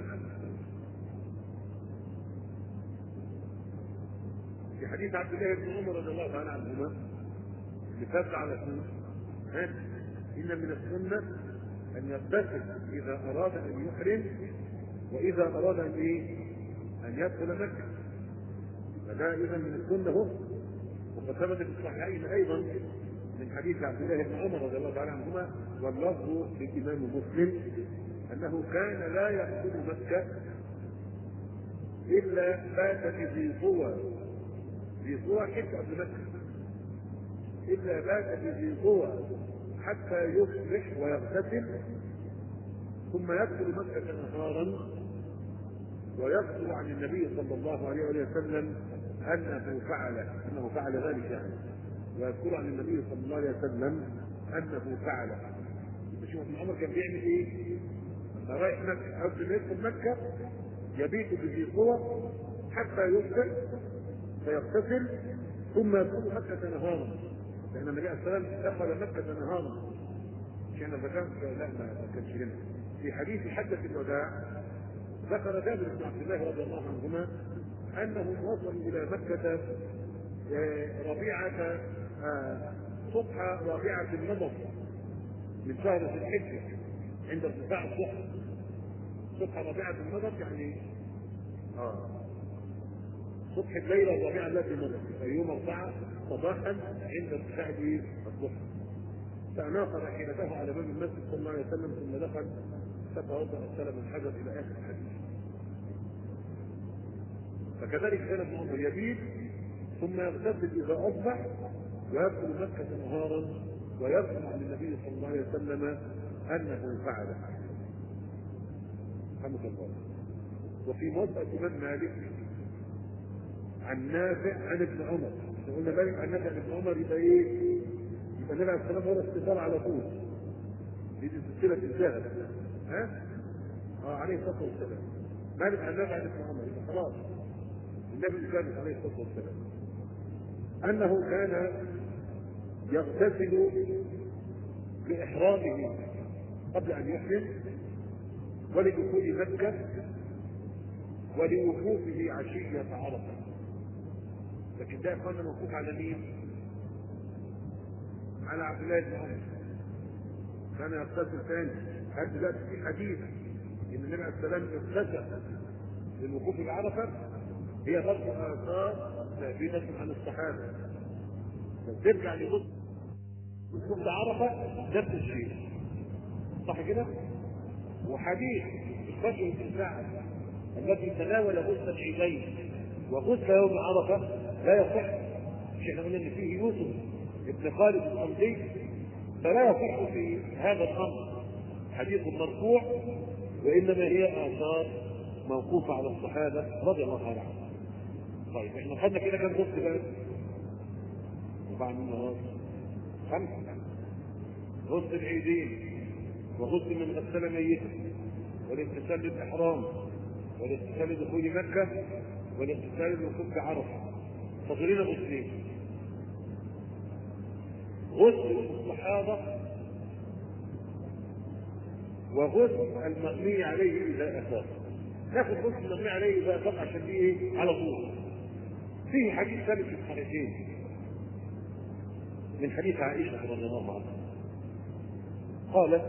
في حديث عبد الله بن عمر رضي الله تعالى عنهما اللي فات على طول إن من السنة أن يغتسل إذا أراد أن يحرم وإذا أراد أن إيه؟ أن يدخل مكة. فده إذا من السنة هو. وقد ثبت في الصحيحين أيضا من حديث عبد الله بن عمر رضي الله تعالى عنهما واللفظ للإمام مسلم أنه كان لا يدخل مكة إلا بات بذي طوى. ذي طوى حتى قبل مكة. إلا بات بذي طوى حتى يصبح ويغتسل ثم يدخل مكة نهارا ويذكر عن النبي صلى الله عليه وسلم أنه فعل ذلك يعني. ويذكر عن النبي صلى الله عليه وسلم أنه فعل. شوف ابن عمر كان بيعمل إيه؟ لما رايح مكة قبل ما يدخل مكة يبيت بذي طوى حتى يصبح فيغتسل ثم يدخل مكة نهارا. لأن النبي عليه السلام دخل مكة نهارا. كان ذكرت لا ما كانش هنا. في حديث حجة الوداع ذكر جابر بن عبد الله رضي الله عنهما أنهم وصلوا إلى مكة ربيعة صبح ربيعة النضر من شهر ذي الحجة عند ارتفاع الضحى. صبح ربيعة النضر يعني صبح الليلة الربيعة التي مضت يوم 4 صباحا عند ارتفاع الضحى. فأناق راحلته على باب المسجد صلى الله عليه وسلم ثم دخل فتوضأ السلام الحجر إلى آخر الحديث. فكذلك كان ابن عمر يبيت ثم يغتسل إذا أصبح ويدخل مكة نهارا ويذكر عن النبي صلى الله عليه وسلم أنه فعل. رحمه الله. وفي موطأ الإمام مالك عن نافع عن ابن عمر. قلنا مالك عن نافع عن ابن عمر يبقى ايه؟ يبقى النبي عليه السلام هو الاستثار على طول. دي سلسلة الذهب. عليه الصلاة والسلام. مالك عن نافع عن ابن عمر يبقى خلاص. النبي كان عليه الصلاة والسلام أنه كان يغتسل لإحرامه قبل أن يحرم ولدخول مكة ولوقوفه عشية عرفة. لكن ده كان موقوف على مين؟ على عبد الله بن عمر. كان يغتسل ثاني. هل دلوقتي في حديث ان النبي عليه السلام اغتسل للوقوف بعرفه؟ هي برضه اثار ثابته عن الصحابه. لو ترجع لوقوف بعرفه نفس الشيء. صح كده؟ وحديث الرجل بن سعد الذي تناول غسل العيدين وغسل يوم عرفه لا يصح. مش احنا قلنا ان فيه يوسف ابن خالد الحمدي فلا يصح في هذا الامر حديث مرفوع وانما هي اثار موقوفه على الصحابه رضي الله تعالى عنهم. طيب احنا خدنا كده كام غسل بقى؟ 4 من النهار 5. غسل العيدين وغسل من غسل ميتا والاغتسال للاحرام والاغتسال لدخول مكه والاغتسال للوقوف بعرفه. فاضلين غسلين. غسل الصحابه وغسل المغني عليه اذا افاق. ناخذ غسل المغني عليه اذا افاق عشان دي ايه؟ على طول. فيه حديث ثابت في الصحيحين من حديث عائشه رضي الله عنها قالت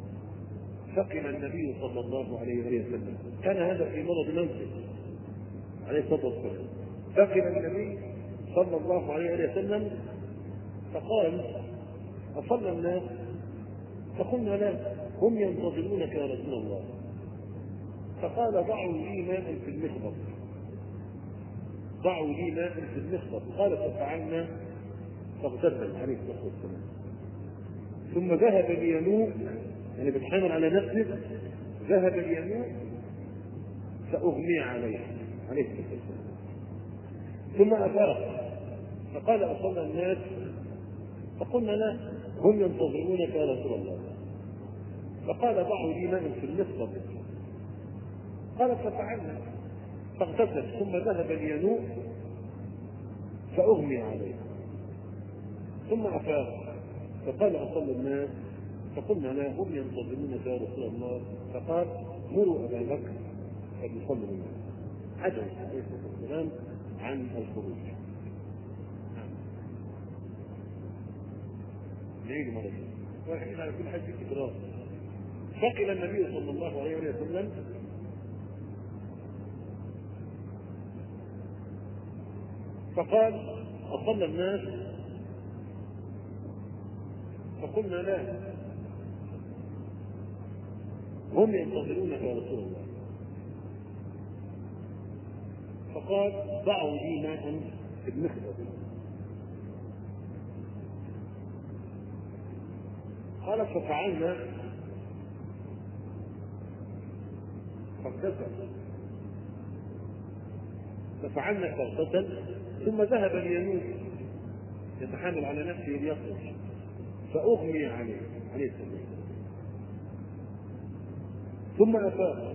سقم النبي صلى الله عليه وسلم. كان هذا في مرض موته عليه الصلاة والسلام. دخل النبي صلى الله عليه وسلم فقال: أصلى الناس؟ فقلنا: لا، هم ينتظرونك يا رسول الله. فقال: ضعوا لي ماء في المخبط. ضعوا لي ماء في المخبط. قال: ففعلنا فاغتسل عليه الصلاة والسلام. ثم ذهب لينوء، يعني بيتحامل على نفسه، ذهب لينوء فأغمي عليه الصلاة والسلام. ثم أفاق فقال: أصلى الناس؟ فقلنا: لا، هم ينتظرونك يا رسول الله. فقال: ضعوا لي ماء في المخبط. قال: ففعلنا فاغتسل ثم ذهب لينوء فأغمي عليه. ثم أفاق فقال: أصلى الناس؟ فقلنا: لا، هم ينتظرونك يا رسول الله. فقال: مروا أبا بكر فليصلي الناس. عجز عليه الصلاة والسلام عن الخروج. نعيد مرة ثانية، والحديث على كل حد تكرار. فقل النبي صلى الله عليه وسلم فقال: أصلى الناس؟ فقلنا: لا، هم ينتظرونك يا رسول الله. فقال: ضعوا لي ماء في المخبط. قال: ففعلنا فاغتسل ثم ذهب لينوء يتحامل على نفسه ليخرج فأغمي عليه السلام. ثم أفاق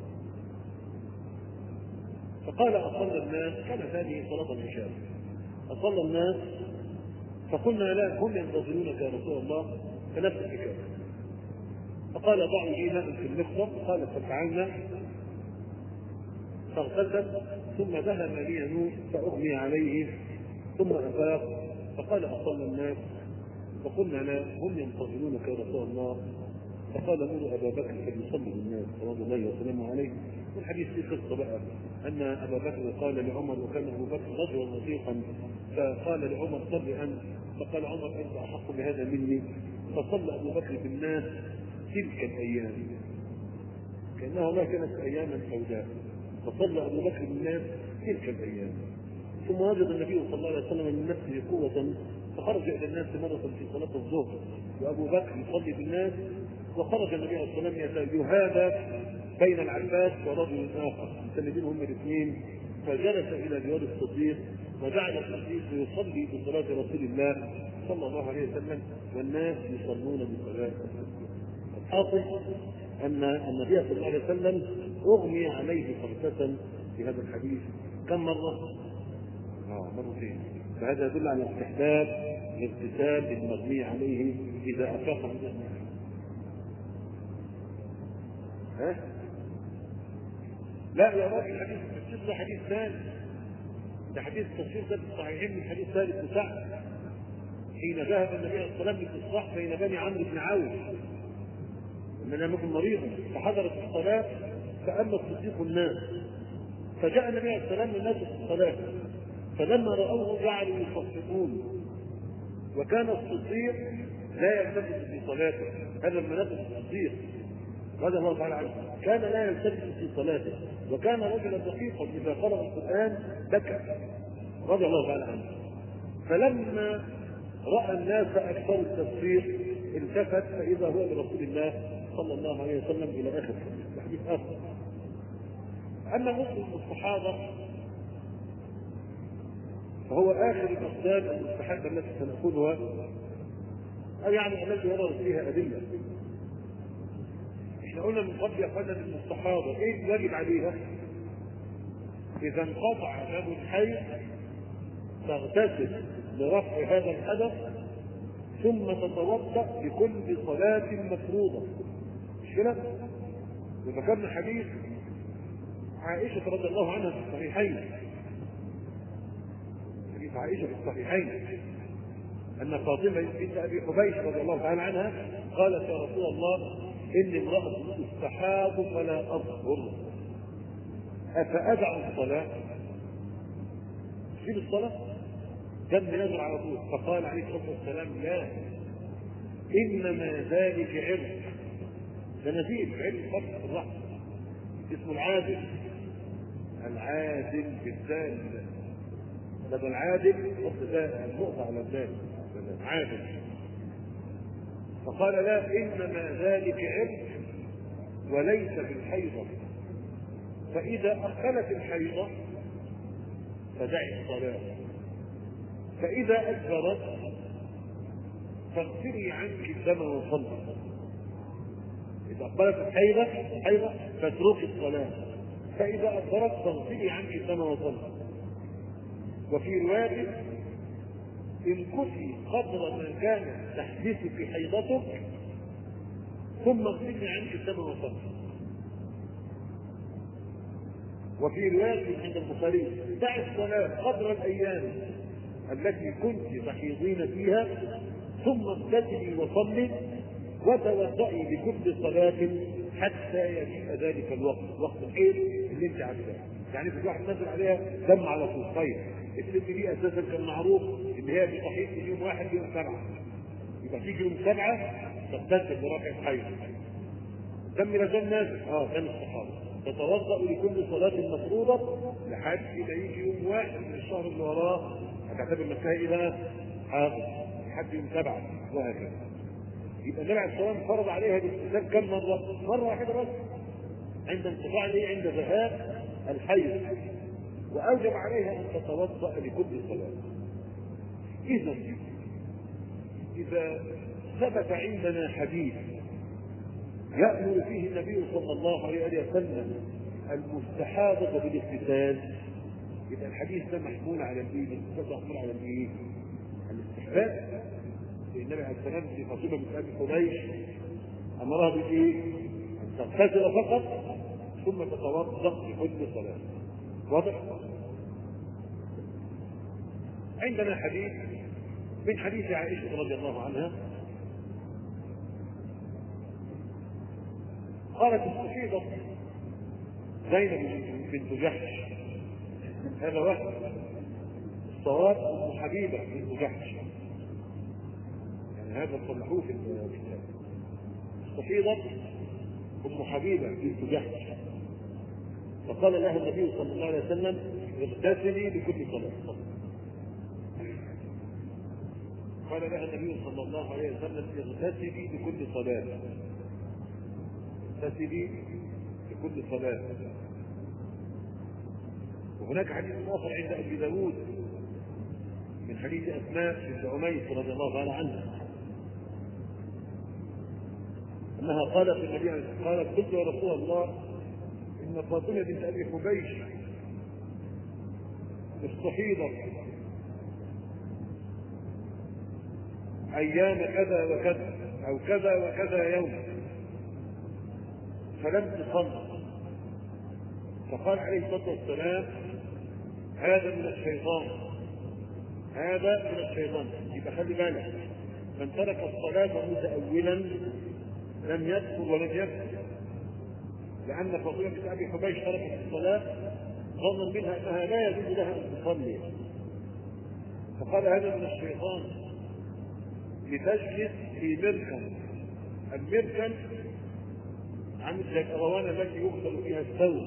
فقال: أصلى الناس؟ كانت هذه صلاة العشاء. أصلى الناس؟ فقلنا: لا، هم ينتظرونك يا رسول الله. فنفس الحكاية. فقال: ضعوا لي ماء في المخبط. قال: ففعلنا فاغتسل ثم ذهب لينوء فأغمي عليه. ثم أفاق فقال: أصلى الناس؟ فقلنا: لا، هم ينتظرونك يا رسول الله. فقال: مروا أبا بكر فليصلي بالناس صلوات الله وسلامه عليه. والحديث فيه قصة بقى أن أبا بكر قال لعمر، وكان أبو بكر رجلا رقيقا، فقال لعمر: صل أنت. فقال عمر: أنت أحق بهذا مني. فصلى أبو بكر بالناس تلك الأيام كأنها ما كانت أياما سوداء. فصلى أبو بكر بالناس تلك الأيام. ثم وجد النبي صلى الله عليه وسلم من نفسه قوة فخرج إلى الناس مرة في صلاة الظهر وأبو بكر يصلي بالناس، وخرج النبي صلى الله عليه وسلم يهادى بين العباس ورجل آخر مستندين هم الاثنين، فجلس إلى جوار الصديق وجعل الصديق يصلي بصلاة رسول الله صلى الله عليه وسلم والناس يصلون بصلاة الصديق. الحاصل أن النبي صلى الله عليه وسلم أغمي عليه خمسة في هذا الحديث. كم مرة؟ مرتين. فهذا يدل على استحباب اغتسال المغمي عليه إذا أفاق من النوم. لا يا راجل، حديث التصوير ده حديث ثاني. ده حديث التصوير ده في الصحيحين من حديث ثالث بن سعد حين ذهب النبي صلى الله عليه وسلم للإصلاح بين بني عمرو بن عوف من لم يكن مريضا، فحضرت الصلاة فأما الصديق الناس، فجاء النبي عليه السلام للناس في الصلاة، فلما رأوه جعلوا يصفقون، وكان الصديق لا يلتفت في صلاته. هذا المنافق الصديق رضي الله تعالى عنه كان لا يلتفت في صلاته، وكان رجلا دقيقا إذا قرأ القرآن بكى رضي الله تعالى عنه. فلما رأى الناس أكثر التصفيق التفت فإذا هو برسول الله صلى الله عليه وسلم إلى آخر الحديث آخر. أما مسلم الصحابة فهو آخر الأسباب المستحبة التي سنأخذها، أو يعني التي وردت فيها أدلة. احنا قلنا من قبل يا اخوانا ان الصحابة ايه واجب عليها؟ إذا انقطع دم الحي تغتسل لرفع هذا الحدث ثم تتوضأ لكل صلاة مفروضة. مش كده؟ وذكرنا حديث عائشة رضي الله عنها في الصحيحين، حديث عائشة في الصحيحين أن فاطمة بنت أبي حبيش رضي الله تعالى عنها قالت: يا رسول الله إني امرأة استحاض فلا أطهر أفأدع الصلاة؟ تسيب الصلاه؟ دم نزل على طول. فقال عليه الصلاه والسلام لا، انما ذلك عرق، ده نزيف عرق فرق في الرحم اسمه العادل. العادل بالذال، لما العادل حط ده النقطه على الذال عادل. فقال لا، انما ذلك عرق وليس بالحيضه، فاذا اقلت الحيضه فدعي الصلاه، فاذا ادبرت فاغسلي عنك الدم وصلي. اذا اقبلت الحيضه فاتركي الصلاه، فاذا ادبرت فاغسلي عنك الدم وصلي. وفي روايه ان كفي قدر ما كان تحدثك حيضتك ثم اغسلي عنك الدم وصلي. وفي روايه عند البخاري دعي الصلاه قدر الايام التي كنت تحيضين فيها ثم اغتسلي وصلي وتوضئي لكل صلاة حتى يجيء ذلك الوقت، وقت الحيض اللي انت عارفاه. يعني في واحد نزل عليها دم على طول. طيب الست دي اساسا كان معروف ان هي بتحيض في يوم واحد يوم 7، يبقى تيجي يوم 7 تغتسل برفع الحيض. دم رجال نازل كان الصحابه تتوضا لكل صلاه مفروضه لحد ما يجي يوم واحد من الشهر اللي وراه هتعتبر نفسها ايه بقى؟ حاضر لحد يوم 7 وهكذا. يبقى النبي عليه الصلاه والسلام فرض عليها الاغتسال كم مره؟ مره واحده بس عند انقطاع عند ذهاب الحيض، واوجب عليها ان تتوضا لكل صلاه. اذا ثبت عندنا حديث يأمر فيه النبي صلى الله عليه وسلم المستحاضة بالاغتسال، يبقى الحديث ده محمول على الايه؟ محمول على الايه؟ الاستحباب. النبي عليه السلام في فاطمه بنت ابي قبيش امرها بالايه؟ ان تغتسل فقط ثم تتوضا لكل صلاه. واضح؟ عندنا حديث من حديث عائشه رضي الله عنها قالت استفيضت زينب بنت جحش، هذا واحد الصواب ام حبيبه بنت جحش، يعني هذا صلحوه في الكتاب. استفيضت ام حبيبه بنت جحش فقال لها النبي صلى الله عليه وسلم اغتسلي لكل صلاه. قال لها النبي صلى الله عليه وسلم اغتسلي لكل صلاه، اغتسلي لكل صلاه. وهناك حديث اخر عند ابي داود من حديث اسماء بنت عميس رضي الله تعالى عنها انها قالت للنبي عليه الصلاه والسلام قلت يا رسول الله ان فاطمه بنت ابي حبيش استحيضت ايام كذا وكذا او كذا وكذا يوم فلم تصل. فقال عليه الصلاه والسلام هذا من الشيطان، هذا من الشيطان. يبقى خلي بالك من ترك الصلاه متأولا لم يكفر ولم يكفر، لأن فاطمة بنت أبي حبيش تركت الصلاة ظنا منها أنها لا يجوز لها أن تصلي، فقال هذا من الشيطان لتجلس في مركن. المركن عامل زي الأروانة التي يغسل فيها الثوب،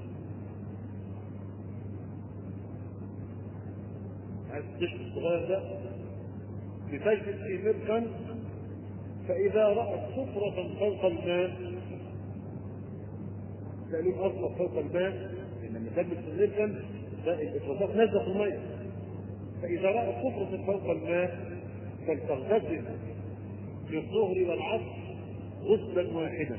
هذا الطفل الصغير ده لتجلس في مركن فإذا رأت صفرة فوق الماء، تأليم أصلا فوق الماء لما تجلس في المركن الإفرازات نازلة في الماء، فإذا رأت صفرة فوق الماء فلتغتسل للظهر والعصر غسلا واحدا،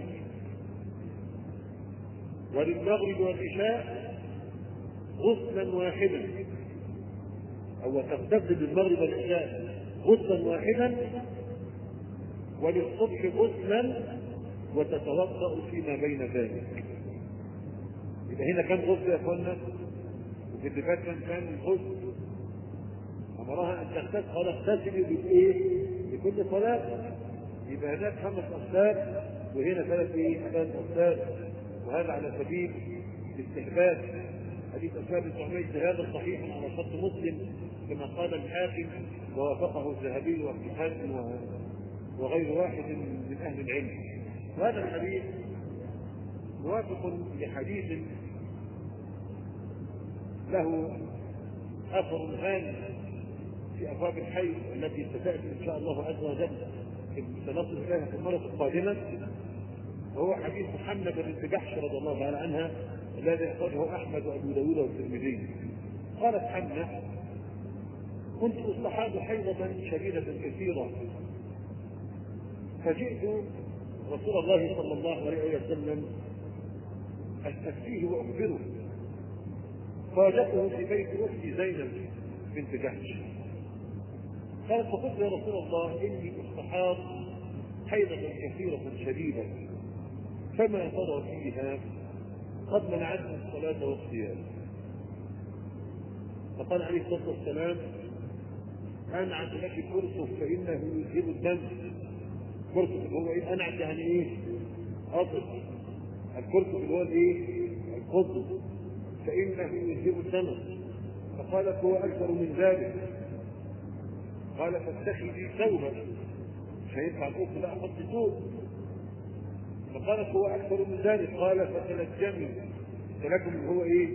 وللمغرب والعشاء غسلا واحدا، أو تغتسل للمغرب والعشاء غسلا واحدا، وللصبح غسلا وتتوضأ فيما بين ذلك. يبقى هنا كان غسل يا اخوانا، وفي اللي فات كان الغسل امرها ان تغتسل، قال اغتسلي بالايه؟ لكل صلاه. يبقى هناك 5 أغسال وهنا 3 أغسال، وهذا على سبيل الاستحباب. حديث أسماء بنت عميس هذا صحيح على شرط مسلم كما قال الحاكم ووافقه الذهبي وابن حاتم وغير واحد من أهل العلم. وهذا الحديث موافق لحديث له أثر هام في أبواب الحي التي ستأتي إن شاء الله عز وجل سنصل إليها في المرة القادمة، وهو حديث حمنة بنت جحش رضي الله تعالى عنها الذي أخرجه أحمد وأبو داود والترمذي. قالت حمنة: كنت أستحاض حيضة شديدة كثيرة، فجئت رسول الله صلى الله عليه وسلم أستفتيه وأخبره، فوجدته في بيت أختي زينب بنت جحش. قالت: فقلت يا رسول الله إني أستحاض حيضة كثيرة شديدة فما ترى فيها؟ قد منعتني الصلاة والصيام. فقال عليه الصلاة والسلام: أنعت لك كرسف فإنه يذهب الدم. كرسف هو إيه؟ أنعت يعني إيه؟ أطل. الكرسف اللي هو الإيه؟ القطب، فإنه يذهب الدم. فقالت: هو أكثر من ذلك. قال: فاتخذي ثوبا. مش هينفع الأخت لا أحط ثوب. فقالت: هو أكثر من ذلك. قال: فتلجمي. تلجم هو إيه؟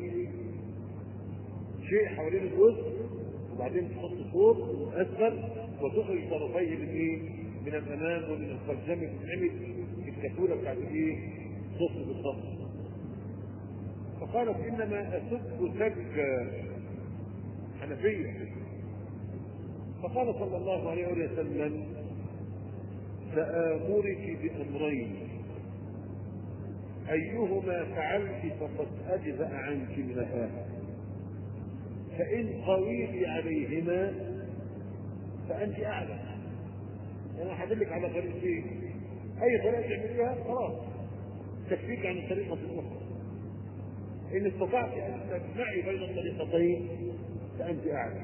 شيء حوالين الوسط وبعدين تحط ثوب من أسفل وتخرج طرفيه من إيه؟ من الأمام ومن الخلف، زي ما بتتعمل في الكتولة بتاعت إيه؟ صفر بالضبط. فقالت: إنما أسب سك حنفية. فقال صلى الله عليه وسلم: سآمرك بأمرين أيهما فعلت فقد أجزأ عنك منها، فإن قويت عليهما فأنت أعلم. أنا هدلك على طريقتين، أي طريقة تعمليها خلاص تكفيك عن الطريقة الأخرى. إن استطعت أن تجمعي بين الطريقتين فأنت أعلم.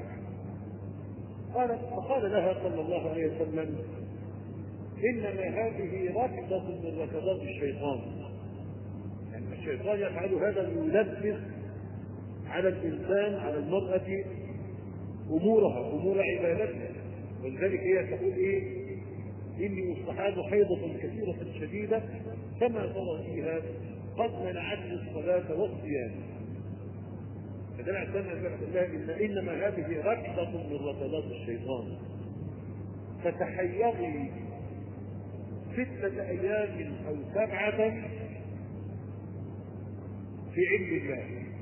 فقال لها صلى الله عليه وسلم: إنما هذه ركضة من ركضات الشيطان. يعني الشيطان يفعل هذا ليلبس على الإنسان، على المرأة أمورها، أمور عبادتها. ولذلك هي تقول إيه؟ إني أستحاض حيضة كثيرة شديدة كما ترى فيها قد منعتني الصلاة والصيام. فدل على الله إنما هذه ركضة من ركضات الشيطان، فتحيضي 6 أيام أو 7 في علم الله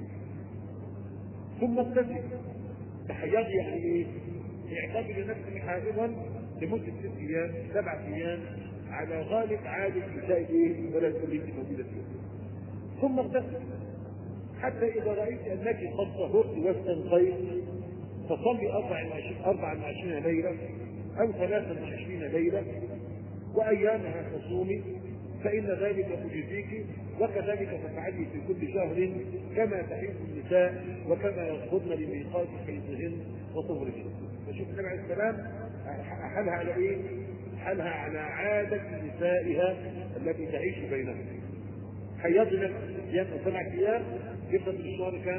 ثم اغتسلي. تحيضي يعني ايه؟ اعتبري نفسك حائضا لمدة 6 أيام 7 أيام على غالب عادة نساء ايه؟ ولا تقولي موجودة فيه. ثم اغتسلي حتى إذا رأيت أنك قد طهرت واستنقيت فصلي 24 ليلة أو 23 ليلة وأيامها تصومي، فإن ذلك يجزيك. وكذلك تفعلي في كل شهر كما تحيض النساء وكما يصبرن لميقات حيضهن وطهرهن. فشوف النبي عليه السلام حالها على ايه؟ حالها على عادة نسائها التي تعيش بينهم. حيضنا 7 أيام يفضل في الشهر كام؟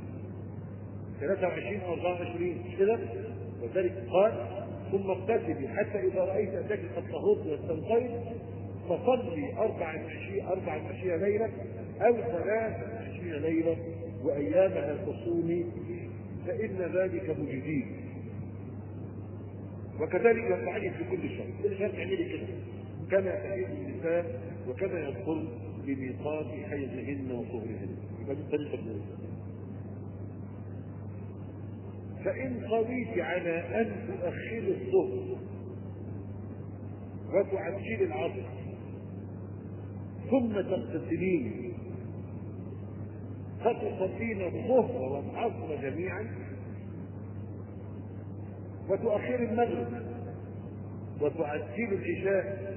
23 أو 24 مش كده؟ وذلك قال: ثم اغتسلي حتى إذا رأيت أنك قد طهرت واستنقيت فصلي 24 ليلة أو 23 ليلة وأيامها تصومي، فإن ذلك مجزيك. وكذلك يفعلي في كل شهر، كل شهر تعملي كده كما تحيض النساء وكما يدخل بميقات حيضهن وطهرهن. يبقى دي طريقة النساء. فإن قويت على أن تؤخري الظهر وتعجلي العصر ثم تغتسلين فتصلين الظهر والعصر جميعا وتؤخري المغرب وتعجلي العشاء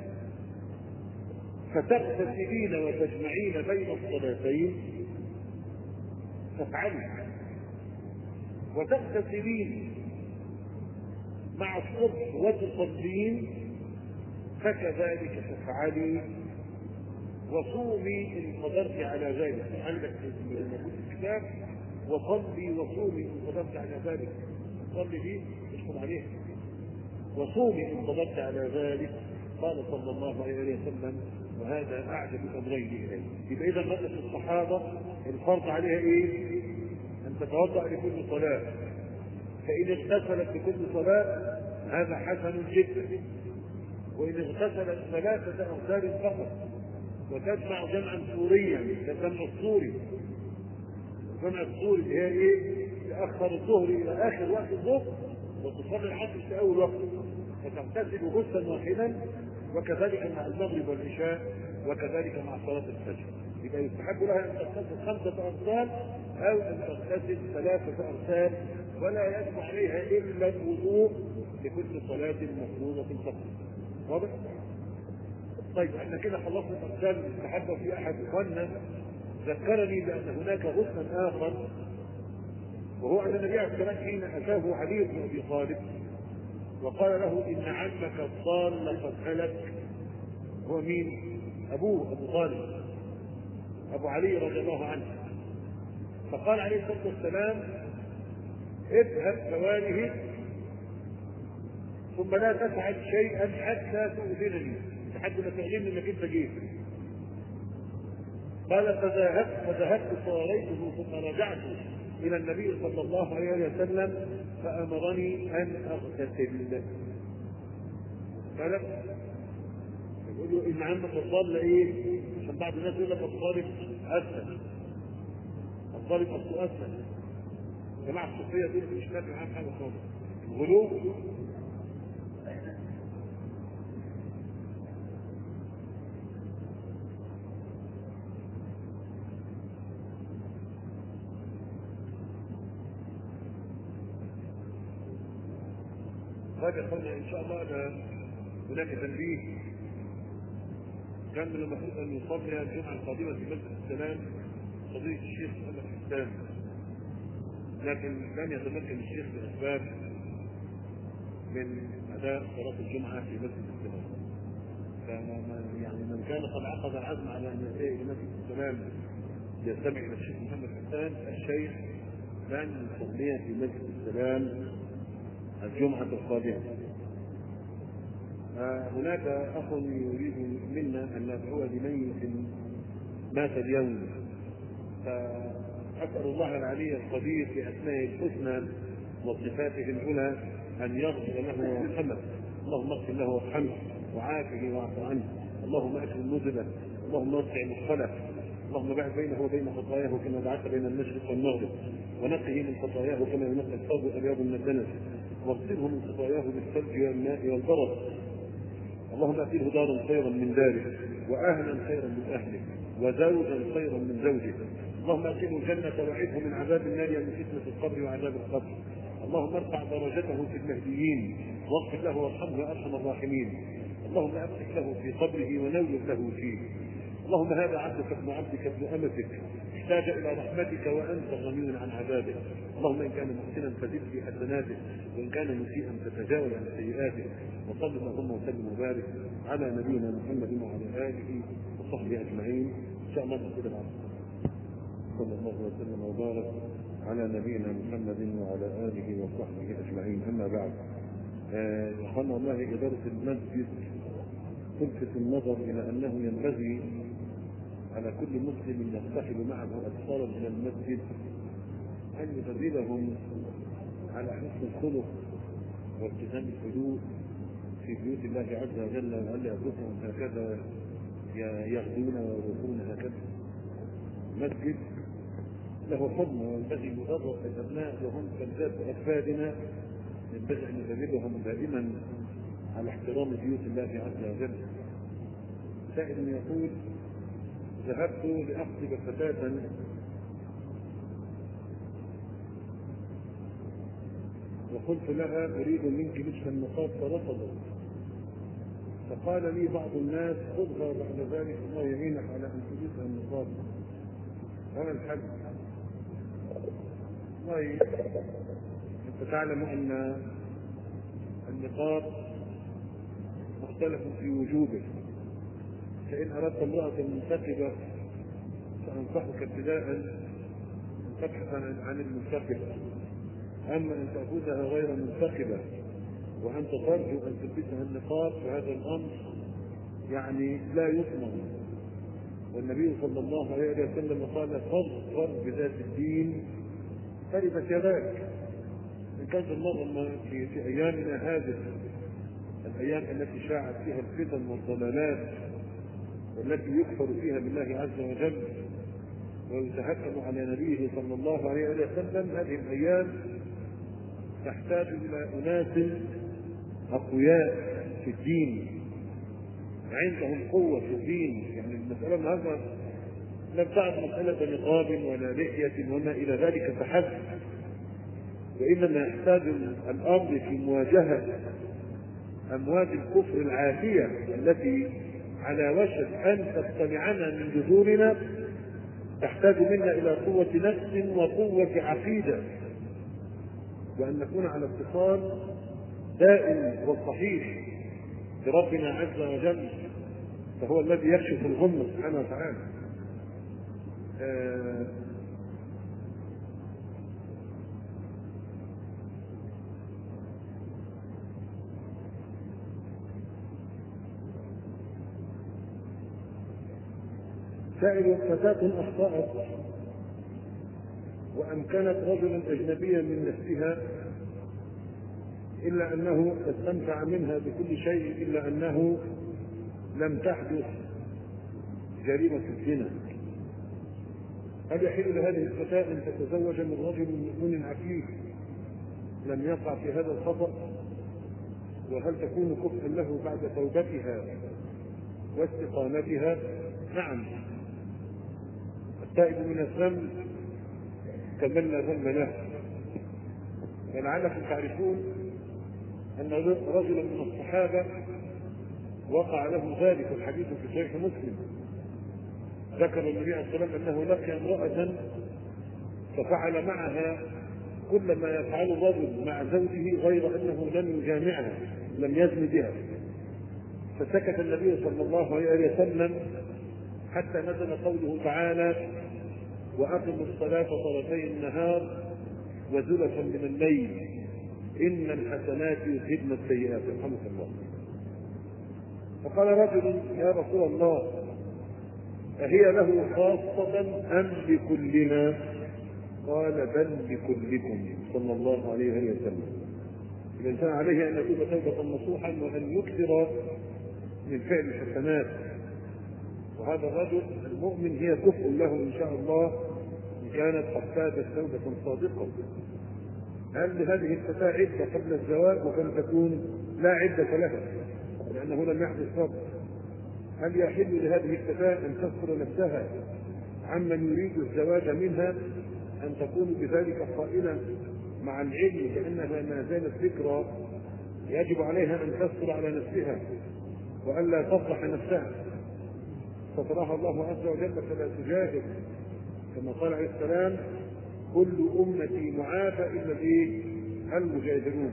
فتغتسلين وتجمعين بين الصلاتين فافعلي، وتغتسلين مع الصبح وتصلين فكذلك تفعلي، وصومي إن قدرت على ذلك. عندك في الكتاب وصلي وصومي إن قدرت على ذلك. صلي دي اشكر عليها، وصومي إن قدرت على ذلك. قال صلى الله عليه وسلم: وهذا أعجب الأمرين إليه. يبقى إذا مسألة الصحابة الفرض عليها إيه؟ أن تتوضأ لكل صلاة، فإن اغتسلت لكل صلاة هذا حسن جدا، وإن اغتسلت 3 أغسال فقط وتجمع جمعا سوريا كجمع السوري. الجمع السوري اللي هي ايه؟ تأخر الظهر إلى آخر وقت الظهر وتصلي العصر في أول وقت، فتغتسل غسلا واحدا، وكذلك مع المغرب والعشاء، وكذلك مع صلاة الفجر. يبقى يستحب لها أن تغتسل 5 أغسال أو أن تغتسل 3 أغسال، ولا يجب عليها إلا الوضوء لكل صلاة مفروضة فقط. واضح؟ طيب احنا كده خلصنا الأغسال المستحبة. في أحد إخواننا ذكرني بأن هناك غسلا آخر، وهو أن النبي عليه الصلاة والسلام حين أتاه علي بن أبي طالب وقال له: إن عمك الضال قد هلك. هو مين؟ أبوه أبو طالب، أبو علي رضي الله عنه. فقال عليه الصلاة والسلام: اذهب فواله ثم لا تفعل شيئا حتى تؤذنني، لحد ما تعلمني انك انت جيت. قال: فذهبت فوريته ثم رجعت الى النبي صلى الله عليه وسلم فامرني ان اغتسل. قال: يقول له: ان عمك الضال ايه؟ عشان بعض الناس يقول لك الضالب اسهل، الضالب اصله اسهل. جماعه الصوفيه دول مش فاهم معاهم حاجه خالص. الغلو هذا قلنا ان شاء الله هناك تنبيه. كان من المفروض ان يصلي الجمعه القادمه في مسجد السلام قضيه الشيخ محمد حسان، لكن لم يتمكن الشيخ باسباب من اداء صلاه الجمعه في مسجد السلام. يعني من كان قد عقد العزم على ان ياتي الى مسجد السلام ليستمع الى الشيخ محمد حسان، الشيخ لن يصلي في مسجد السلام الجمعه القادمه. هناك اخ يريد منا ان ندعو لميت مات اليوم، فاسال الله العلي القدير باسمائه الحسنى وصفاته العلى ان يغفر له ويرحمه. اللهم اغفر له وارحمه وعافه واعف عنه. اللهم اكرم نزله، اللهم وسع مدخله، اللهم بعد بينه وبين خطاياه كما بعدت بين المشرق والمغرب، ونقه من خطاياه كما ينقى الثوب الابيض من الدنس، واغسله من خطاياه بالثلج والماء والبرد. اللهم اتيه دارا خيرا من داره، واهلا خيرا من اهله، وزوجا خيرا من زوجه. اللهم اتيه الجنه وعده من عذاب النار ومن فتنه القبر وعذاب القبر. اللهم ارفع درجته في المهديين، واغفر له وارحمه يا ارحم الراحمين. اللهم افسح له في قبره ونور له فيه. اللهم هذا عبدك ابن عبدك ابن امتك احتاج الى رحمتك وانت غني عن عذابك. اللهم ان كان محسنا فزد في حسناته، وان كان مسيئا فتجاوز عن سيئاته. وصل اللهم وسلم وبارك على نبينا محمد وعلى اله وصحبه اجمعين. ان شاء الله نقول بعد. صلى الله وسلم وبارك على نبينا محمد وعلى اله وصحبه اجمعين. اما بعد، اخوانا والله اداره المسجد تلفت النظر الى انه ينبغي على كل مسلم يصطحب معه اطفالا الى المسجد ان يدربهم على حسن الخلق والتزام الحدود في بيوت الله عز وجل، وألا يتركهم هكذا يغدون ويروحون هكذا. المسجد له حضن، وينبغي مدرب الابناء وهم كالذات اجسادنا، ينبغي ان ندربهم دائما على احترام بيوت الله عز وجل. سائل يقول: ذهبت لاخطب فتاة وقلت لها اريد منك لبس النقاب فرفضت، فقال لي بعض الناس: خذها بعد ذلك الله يعينك على ان تلبسها النقاب. هذا الحل. والله انت تعلم ان النقاب مختلف في وجوبه، فان اردت امراه منتقبه فانصحك ابتداء ان تبحث عن المنتخبة. أما أن تأخذها غير منتخبة وأنت ترجو أن تلبسها النقاب فهذا الأمر يعني لا يضمن. والنبي صلى الله عليه وسلم قال فاظفر بذات الدين تربت يداك. إن كانت المرأة في أيامنا هذه الأيام التي شاعت فيها الفتن والضلالات والتي يكفر فيها بالله عز وجل ويتهكم على نبيه صلى الله عليه وسلم، هذه الأيام تحتاج إلى أناس أقوياء في الدين عندهم قوة في الدين. يعني المسألة النهارده لم تعد مسألة نقاب ولا لحية وما إلى ذلك فحسب، وإنما يحتاج الأمر في مواجهة أمواج الكفر العاتية التي على وشك أن تبتلعنا من جذورنا، تحتاج منا إلى قوة نفس وقوة عقيدة، وأن نكون على اتصال دائم وصحيح بربنا عز وجل، فهو الذي يكشف الغمة سبحانه وتعالى. سائل فتاة أخطأت وأمكنت رجلا أجنبيا من نفسها إلا أنه استمتع منها بكل شيء إلا أنه لم تحدث جريمة الزنا، هل يحل لهذه الفتاة أن تتزوج من رجل مؤمن عفيف لم يقع في هذا الخطأ؟ وهل تكون كفءا له بعد توبتها واستقامتها؟ نعم، التائب من الذنب كمن لا ذنب له. ولعلكم تعرفون أن رجلا من الصحابة وقع له ذلك، الحديث في صحيح مسلم، ذكر النبي عليه الصلاة والسلام أنه لقي امرأة ففعل معها كل ما يفعل الرجل مع زوجه غير أنه لم يجامعها، لم يزن بها، فسكت النبي صلى الله عليه وسلم حتى نزل قوله تعالى: وأقم الصلاة طرفي النهار وزلفا من الليل إن الحسنات يذهبن السيئات يرحمك الله. فقال رجل: يا رسول الله أهي له خاصة أم لكلنا؟ قال: بل لكلكم صلى الله عليه وسلم. الإنسان عليه أن يتوب توبة نصوحا وأن يكثر من فعل الحسنات، وهذا الرجل المؤمن هي كفء له إن شاء الله إن كانت قد فاتت توبة صادقة. هل لهذه الفتاة عدة قبل الزواج وكان تكون لا عدة لها لأنه لم يحدث رب؟ هل يحل لهذه الفتاة أن تذكر نفسها عمن يريد الزواج منها أن تكون بذلك قائلا مع العلم بأنها ما زالت ذكرى يجب عليها أن تذكر على نفسها وألا تفضح نفسها ستراها الله عز وجل فلا تجاهد، كما قال عليه السلام: كل أمتي معافى إلا المجاهدون.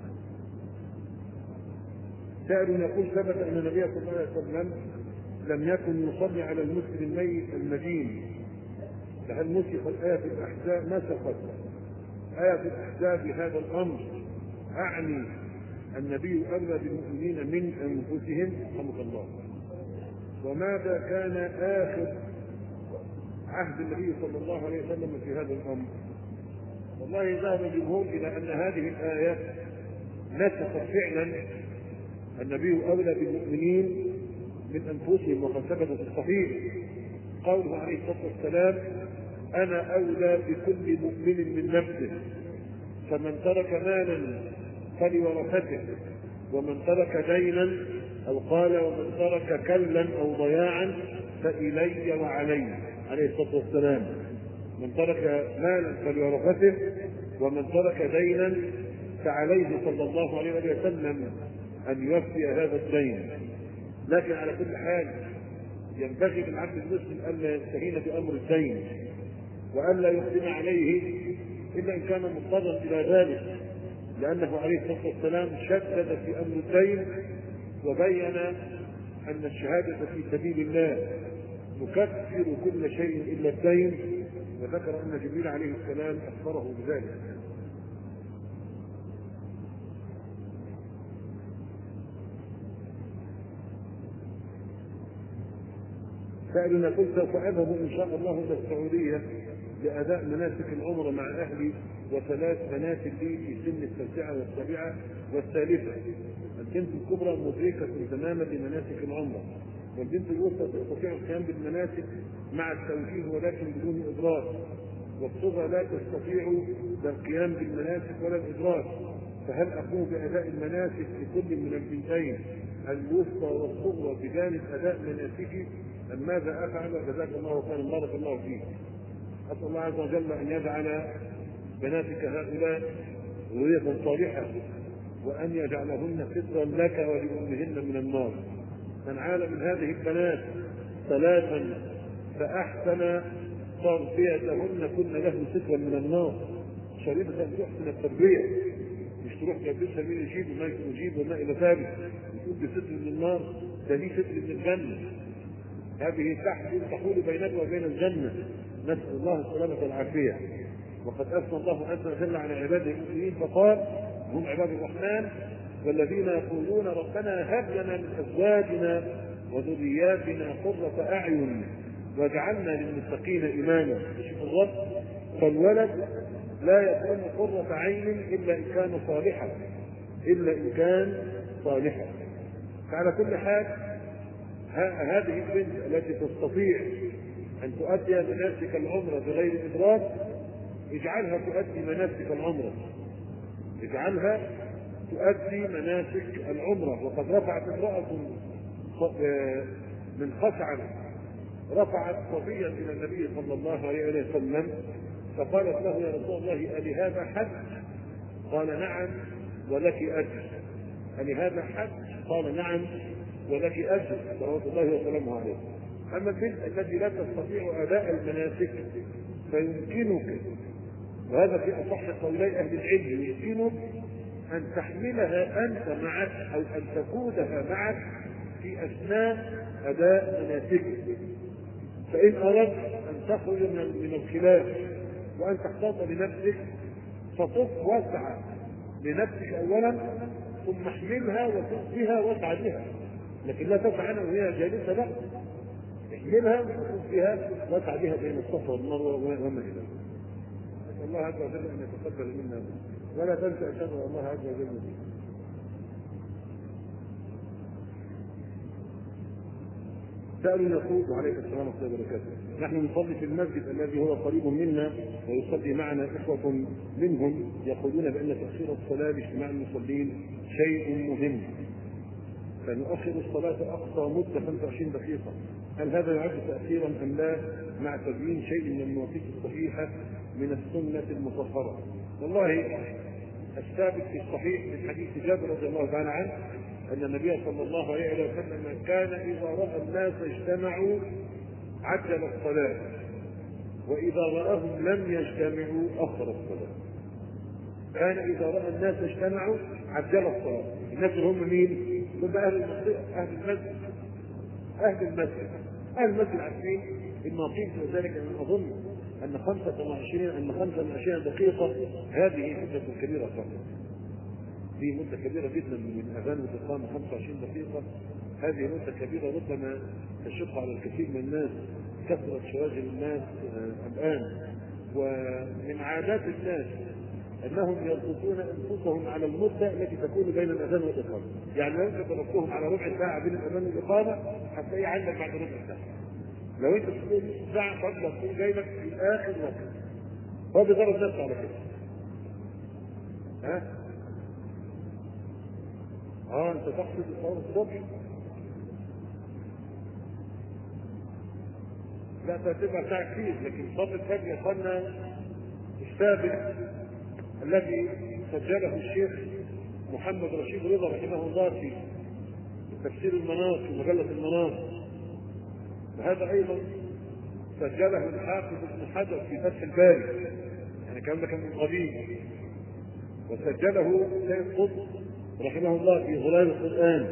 سائل يقول: ثبت أن النبي صلى الله عليه وسلم لم يكن يصلي على المسلم الميت المدين، فهل نسخت آية الأحزاب؟ نسخت آية الأحزاب بهذا الأمر، أعني النبي أولى بالمؤمنين من أنفسهم رحمه الله. وماذا كان آخر عهد النبي صلى الله عليه وسلم في هذا الأمر؟ والله ذهب الجمهور إلى أن هذه الآية نسخت فعلا النبي أولى بالمؤمنين من أنفسهم، وقد ثبت في الصحيح قوله عليه الصلاة والسلام: أنا أولى بكل مؤمن من نفسه، فمن ترك مالا فلورثته، ومن ترك دينا، أو قال ومن ترك كلا أو ضياعا فإلي وعلي، عليه الصلاة والسلام. من ترك مالا فلورثته ومن ترك دينا فعليه صلى الله عليه وسلم أن يوفي هذا الدين. لكن على كل حال ينبغي للعبد المسلم ألا يستهين بأمر الدين وألا يقدم عليه إلا إن كان مضطرا إلى ذلك، لأنه عليه الصلاة والسلام شدد في أمر الدين وبين أن الشهادة في سبيل الله تكفر كل شيء إلا الدين، وذكر أن جبريل عليه السلام أخبره بذلك. سائل يقول سوف أذهب إن شاء الله إلى السعودية لأداء مناسك العمرة مع أهلي وثلاث بنات لي في سن التاسعة والسابعة والثالثة. البنت الكبرى مدركة تماما لمناسك العمرة، والبنت الوسطى تستطيع القيام بالمناسك مع التوجيه ولكن بدون إدراك، والصغرى لا تستطيع لا القيام بالمناسك ولا الإدراك، فهل أقوم بأداء المناسك لكل من البنتين الوسطى والصغرى بجانب أداء مناسكي أم ماذا أفعل؟ جزاك الله خيرا، بارك الله فيك. أسأل الله عز وجل أن يجعل بناتك هؤلاء ذرية صالحة، وأن يجعلهن سترا لك ولأمهن من النار. من عال من هذه البنات ثلاثا فأحسن تربيتهن كن له سترا من النار. شريطة أن تحسن التربية، مش تروح تلبسها مين يجيب وما يجيب وما إلى ذلك، تقول بستر من النار، ده دي ستر من الجنة، هذه تحول بينك وبين الجنة. نسأل الله السلامة والعافية. وقد أثنى الله عز وجل على عباده المؤمنين فقال: هم عباد الرحمن والذين يقولون ربنا هب لنا من أزواجنا وذرياتنا قرة أعين واجعلنا للمتقين إماما. شوف الرب، فالولد لا يكون قرة عين إلا إن كان صالحا، إلا إن كان صالحا. فعلى كل حال هذه البنت التي تستطيع أن تؤدي مناسك العمرة بغير إدراك، اجعلها تؤدي مناسك العمرة، اجعلها تؤدي مناسك العمرة. وقد رفعت امرأة من خثعم رفعت صبيا إلى النبي صلى الله عليه وسلم فقالت له: يا رسول الله ألي هذا حج؟ قال: نعم ولك أجر. ألي هذا حج؟ قال: نعم ولك أجر، صلوات الله وسلامه عليه. أما البنت التي لا تستطيع أداء المناسك فيمكنك، وهذا في أصح قولي أهل العلم، يمكنك أن تحملها أنت معك أو أن تقودها معك في أثناء أداء مناسكك. فإن أردت أن تخرج من الخلاف وأن تحتاط لنفسك فطف واسعى لنفسك أولا، ثم احملها وطف بها واسعى بها، لكن لا تسعى أنا وهي جالسة، لا، احملها وطف بها واسعى بها بين الصفا والمروة وما إلى ذلك. نسأل الله عز وجل أن يتقبل منا، ولا تنسى أن تدعو الله عز وجل به. سأل يقول: وعليك السلام ورحمة الله وبركاته، نحن نصلي في المسجد الذي هو قريب منا ويصلي معنا إخوة منهم يقولون بأن تأخير الصلاة لاجتماع المصلين شيء مهم، فنؤخر الصلاة أقصى مدة 25 دقيقة، هل هذا يعد تأخيرا أم لا، مع تبيين شيء من المواقيت الصحيحة من السنة المطهرة؟ والله الثابت في الصحيح من حديث جابر رضي الله تعالى عنه أن النبي صلى الله عليه وسلم كان إذا رأى الناس اجتمعوا عجل الصلاة، وإذا رأهم لم يجتمعوا أخر الصلاة. كان إذا رأى الناس اجتمعوا عجل الصلاة. الناس هم مين؟ هم أهل المنطقة، أهل المسجد، أهل المسجد. أهل المسجد عارفين المواقيت، وذلك أن أظن أن 25 دقيقة هذه مدة كبيرة فقط. دي مدة كبيرة جدا من أذان وإقامة 25 دقيقة، هذه مدة كبيرة ربما تشق على الكثير من الناس، كثرة شواغل الناس الآن. ومن عادات الناس أنهم يضبطون أنفسهم على المدة التي تكون بين الأذان والإقامة، يعني لو أنت ضربتهم على ربع ساعة بين الأذان والإقامة هتلاقي عندك بعد ربع ساعة. لو أنت تقول نص ساعة قبل تكون جاي لك في آخر وقت، هو بيضرب نفسه على كده. أنت تقصد الصلاة الصبح؟ لا تبقى ساعة كتير، لكن صلاة الفجر يا اخوانا الثابت الذي سجله الشيخ محمد رشيد رضا رحمه الله في تفسير المنار في مجلة المنار، وهذا أيضا سجله الحافظ ابن حجر في فتح الباري، يعني كان من قديم، وسجله سيد قطب رحمه الله في ظلال القرآن،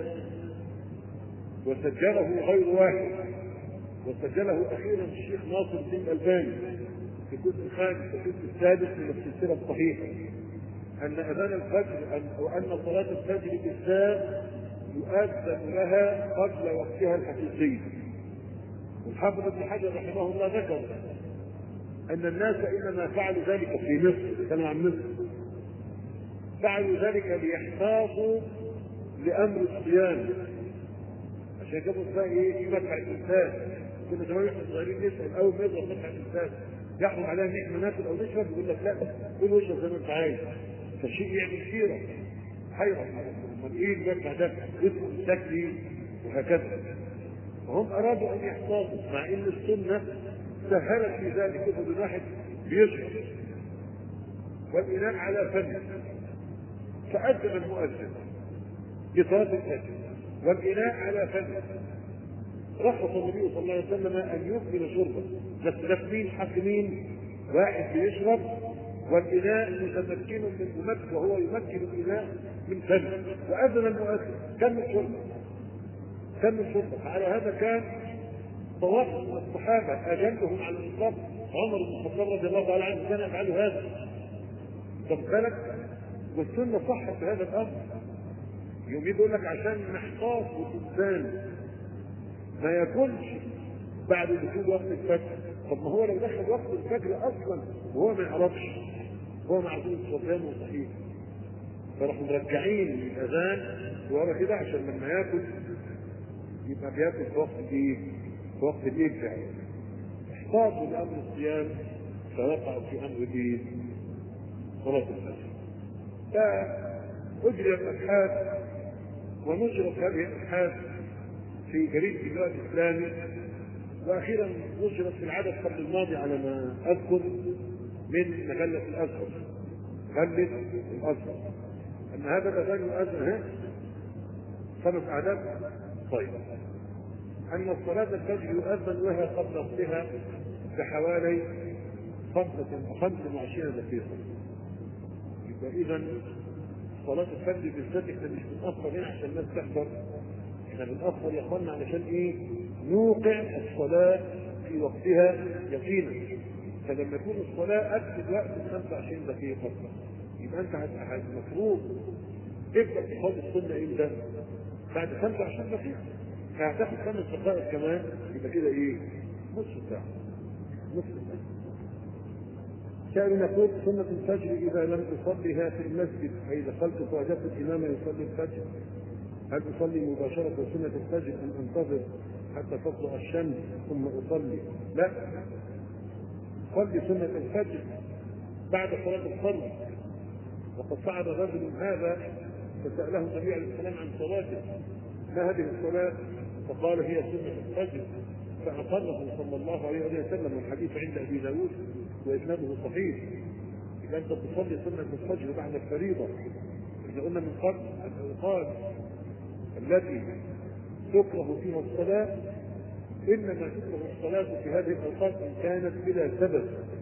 وسجله غير واحد، وسجله أخيرا الشيخ ناصر الدين الألباني في الجزء الخامس والجزء السادس من السلسلة الصحيحة أن أذان الفجر وأن صلاة الفجر بالذات يؤذن لها قبل وقتها الحقيقي. والحافظ ابن حجر رحمه الله ذكر أن الناس إنما فعلوا ذلك في مصر، كانوا عن مصر، فعلوا ذلك ليحتاطوا لأمر الصيام، عشان كده بقى ايه مدفع الإنسان. كنا زمان احنا صغيرين نسأل أول ما يضرب مدفع الإنسان يحرم علينا إن احنا ناكل أو نشرب، يقول لك لا كل واشرب زي ما أنت عايز، فالشيء يعمل خيرة حيرة. امال ايه المدفع ده؟ اسمه التكلي وهكذا. فهم أرادوا أن يحتاطوا، مع إن السنة سهلت في ذلك. يقول الواحد بيشرب والإناء على فمه، فأذن المؤذن بصلاة الفجر والإناء على فمه، رخص النبي صلى الله عليه وسلم أن يكمل شربه، بس ده مين حق مين؟ واحد بيشرب والإناء متمكن من ممكن، وهو يمكن الإناء من فمه، وأذن المؤذن كمل شربه. فعلى هذا كان طوائف من الصحابة أجلهم على الإطلاق عمر بن الخطاب رضي الله تعالى عنه كان يفعل هذا. طب بالك، والسنة صحت في هذا الأمر. يوم يقول لك عشان نحتاط الإنسان ما يكونش بعد دخول وقت الفجر. طب ما هو لو دخل وقت الفجر أصلا وهو ما يعرفش، هو معذور صيامه صحيح، فراحوا مرجعين الأذان ورا كده عشان لما ياكل يبقى بياكل في وقت ايه؟ في وقت الليل فعلا. احتاطوا لأمر الصيام فوقعوا في أمر ايه؟ صلاة الفجر. فأجري الأبحاث ونشرت هذه الأبحاث في جريدة البلاد الإسلامي، وأخيرا نشرت في العدد قبل الماضي على ما أذكر من مجلة الأزهر، أن هذا الأذان يؤذن 5 أعداد. طيب، أن صلاة الفجر يؤذن لها قبل وقتها بحوالي 25 دقيقة. يبقى إذا صلاة الفجر بالذات احنا مش بنأخر هنا عشان الناس تحضر، احنا بنأخر يا اخوانا علشان ايه؟ نوقع الصلاة في وقتها يقينا. فلما يكون الصلاة أكد وقت 25 دقيقة يبقى أنت المفروض تبدأ تصلي السنة امتى؟ بعد 25 دقيقة، فهتاخد 5 دقائق كمان، يبقى كده ايه؟ نصف ساعة. كان نقول سنة الفجر إذا لم أصليها في المسجد، فإذا قلت وجدت الإمام يصلي الفجر هل أصلي مباشرة سنة الفجر أم أنتظر حتى تطلع الشمس ثم أصلي؟ لا، صلي سنة الفجر بعد صلاة الفرض. وقد صعد رجل هذا فسأله النبي عليه السلام عن صلاته، ما هذه الصلاة؟ فقال هي سنة الفجر، فأقره صلى الله عليه وسلم. والحديث عند أبي داود وإسناده صحيح. إذا أنت تصلي سنة الفجر بعد الفريضة. إحنا قلنا من قبل الأوقات التي تكره فيها الصلاة إنما تكره الصلاة في هذه الأوقات إن كانت بلا سبب،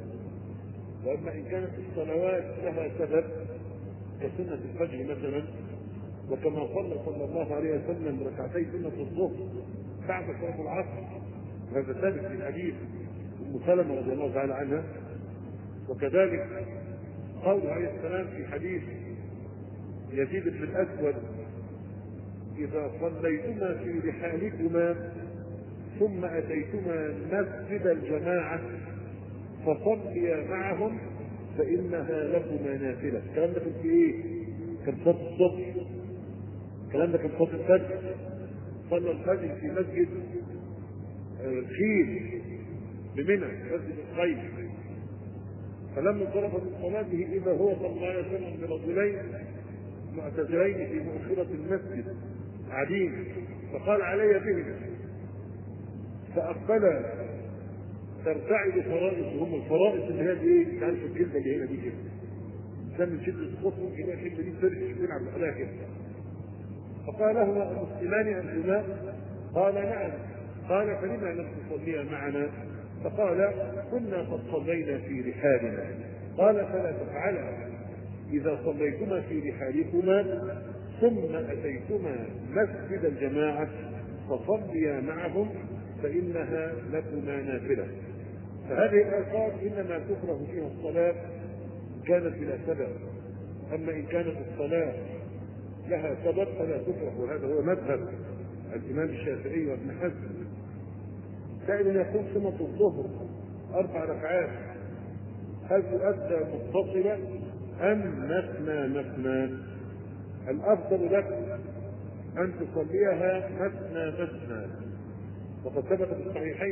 وأما إن كانت الصلوات لها سبب كسنة الفجر مثلا، وكما صلى الله عليه وسلم ركعتي سنة الظهر بعد صلاة العصر، وهذا ثابت في الحديث أم سلمة رضي الله تعالى عنها. وكذلك قوله عليه السلام في حديث يزيد بن الأسود إذا صليتما في رحالكما ثم أتيتما مسجد الجماعة فصليا معهم فإنها لكما نافلة. الكلام ده كان في إيه؟ كان صلاة الصبح، الكلام ده كان صلاة الفجر. صلى الفجر في مسجد الخيل بمنى، مسجد الخيل. فلما انصرف من صلاته إذا هو صلى الله عليه وسلم برجلين معتذرين في مؤخرة المسجد قاعدين، فقال علي بهما، فأقبل ترتعد فرائصهم. الفرائص اللي هي ايه؟ تعرف الجلده اللي هنا دي كده، ده من شده الخوف ممكن يلاقي الجلده دي ترجع تلعب عليها كده. فقال لهما المسلمان انتما؟ قال نعم. قال فلما لم تصليا معنا؟ فقال كنا قد صلينا في رحالنا. قال فلا تفعلا، اذا صليتما في رحالكما ثم اتيتما مسجد الجماعه فصليا معهم فانها لكما نافله. فهذه الآثار إنما تكره فيها الصلاة إن كانت بلا سبب، أما إن كانت الصلاة لها سبب فلا تكره، وهذا هو مذهب الإمام الشافعي وابن حزم. سائل يقول سنة الظهر 4 ركعات هل تؤدى متصلة أم مثنى؟ الأفضل لك أن تصليها مثنى، وقد ثبت في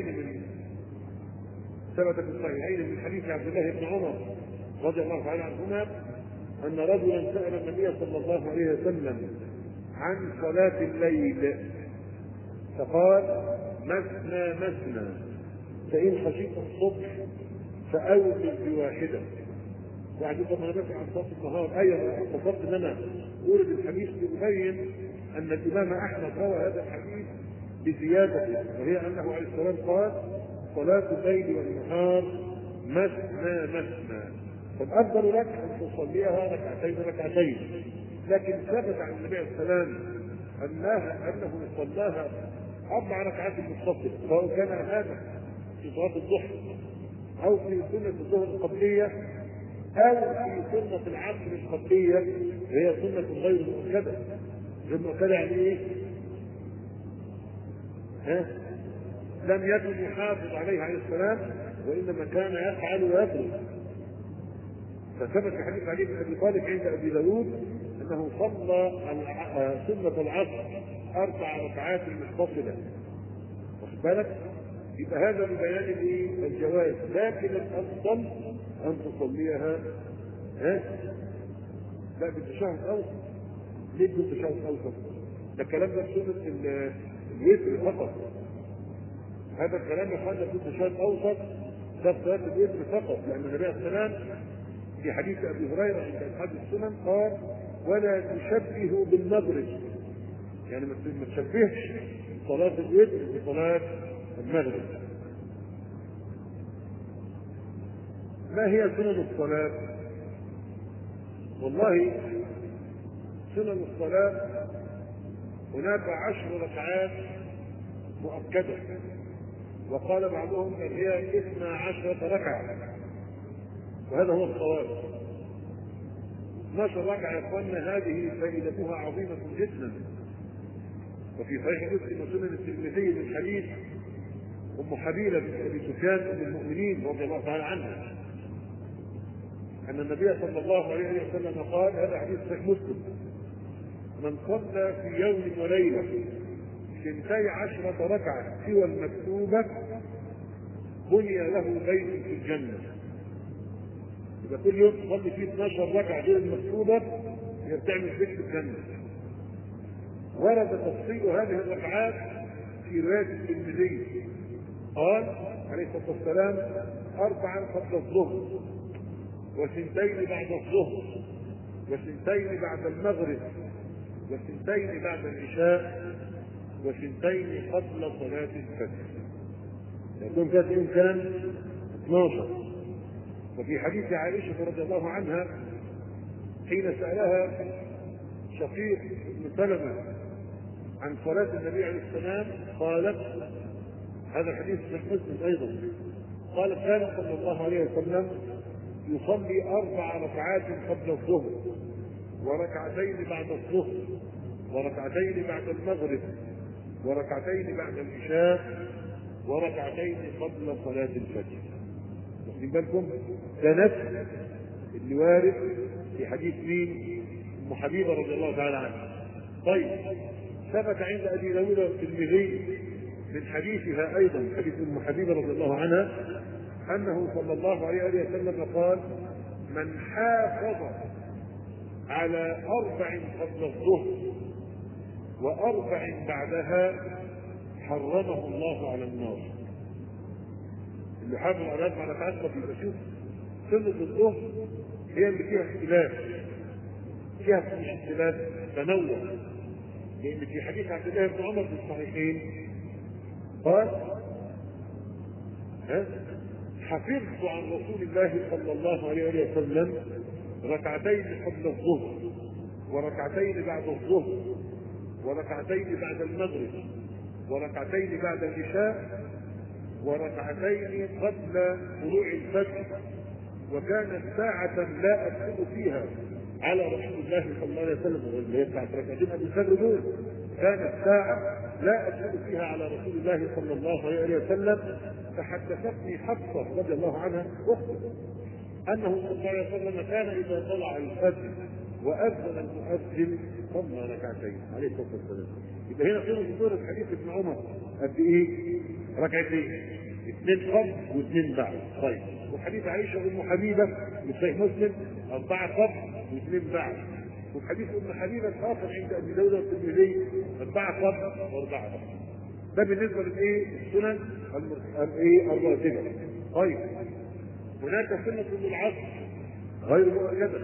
الصحيحين من حديث عبد الله بن عمر رضي الله تعالى عنهما أن رجلا سأل النبي صلى الله عليه وسلم عن صلاة الليل فقال مثنى، فإن خشيت الصبح فأوتر بواحدة. يعني طبعا انا بسمع عن صلاه النهار، ايوه قصدت ان انا اورد الحديث لابين ان الامام احمد روى هذا الحديث بزياده، وهي انه عليه السلام قال صلاه الليل والنهار مثنى، فالافضل لك ان تصليها ركعتين، لكن ثبت عن النبي عليه السلام انه صلاها 4 ركعات متصله، سواء كان هذا في صلاه الضحى او في سنه الظهر القبليه أو في سنة العصر القبلية، وهي سنة غير مؤكدة. غير مؤكدة يعني إيه؟ لم يكن يحافظ عليها عليه السلام، وإنما كان يفعل ويترك. فثبت في حديث علي بن أبي طالب عند أبي داود أنه صلى سنة العصر 4 ركعات متصلة. واخد بالك؟ يبقى هذا ببيان الجواز، لكن الأفضل أن تصليها لا بالتشهد أوسط. ليه بالتشهد أوسط؟ ده الكلام ده سنة الوتر فقط. هذا الكلام يقال بالتشهد أوسط ده صلاة الوتر فقط، لأن النبي عليه السلام في حديث أبي هريرة عند أصحاب السنن قال ولا تشبهوا بالمغرب، يعني ما تشبهش صلاة الوتر بصلاة المغرب. ما هي سنن الصلاة؟ والله سنن الصلاة هناك 10 ركعات مؤكدة، وقال بعضهم بل هي 12 ركعة، وهذا هو الصواب. 12 ركعة يا اخواننا هذه فائدتها عظيمة جدا. وفي صحيح مسلم وسنن الترمذي من حديث ام حبيبة بنت ابي سفيان ام المؤمنين رضي الله تعالى عنها أن النبي صلى الله عليه وسلم قال، هذا حديث صحيح مسلم: من صلى في يوم وليلة 12 ركعة سوى المكتوبة بني له بيت في الجنة. يبقى كل يوم تصلي فيه 12 ركعة غير المكتوبة هي بتعمل بيت في الجنة. ورد تفصيل هذه الركعات في رواية الترمذي، قال عليه الصلاة والسلام 4 قبل الظهر، و2 بعد الظهر، و2 بعد المغرب، و2 بعد العشاء، و2 قبل صلاة الفجر. يكون ذات يوم كان 12. وفي حديث عائشة رضي الله عنها حين سألها شقيق بن سلمة عن صلاة النبي عليه السلام قالت، هذا الحديث في مسلم أيضا، قالت كان صلى الله عليه وسلم يصلي 4 ركعات قبل الظهر، وركعتين بعد الظهر، وركعتين بعد المغرب، وركعتين بعد العشاء، وركعتين قبل صلاة الفجر. واخدين بالكم؟ ده نفس اللي وارد في حديث مين؟ ام حبيبة رضي الله تعالى عنها. طيب ثبت عند ابي داود والترمذي من حديثها ايضا، حديث ام حبيبة رضي الله عنها، انه صلى الله عليه وسلم قال: من حافظ على 4 قبل الظهر و4 بعدها حرمه الله على النار. اللي حافظ على 4 ركعات يبقى شوف سنة الظهر هي اللي فيها اختلاف، فيها مش اختلاف، تنوع. لان في حديث عبد الله بن عمر في الصحيحين قال: حفظت عن رسول الله صلى الله عليه وسلم 2 قبل الظهر، وركعتين بعد الظهر، وركعتين بعد المغرب، وركعتين بعد العشاء، وركعتين قبل طلوع الفجر، وكانت ساعة لا أدخل فيها على رسول الله صلى الله عليه وسلم، اللي هي بتاعت ركعتين قبل الفجر دول، كانت ساعة لا أدخل فيها على رسول الله صلى الله عليه وسلم. فحدثتني حفصة رضي الله عنها أخته أنه صلى الله عليه وسلم كان إذا طلع الفجر وأذن المؤذن صلى ركعتين عليه الصلاة والسلام. يبقى هنا في صورة حديث ابن عمر قد إيه؟ ركعتين، اثنين قبل واثنين بعد. طيب، وحديث عائشة أم حبيبة في صحيح مسلم 4 قبل واثنين بعد. وحديث أم حبيبة الآخر عند أبي داود والترمذي 4 قبل و4 بعد. ده بالنسبة للإيه؟ السنن الراتبة. طيب، هناك سنة للعصر غير مؤكدة،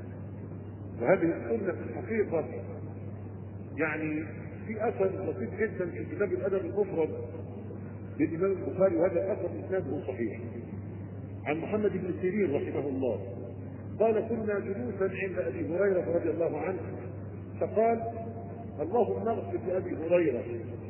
وهذه السنة في الحقيقة يعني في أثر بسيط جدا في كتاب الأدب المفرد للإمام البخاري، وهذا الأثر إسناده صحيح، عن محمد بن سيرين رحمه الله قال: كنا جلوسا عند أبي هريرة رضي الله عنه، فقال: اللهم اغفر لأبي هريرة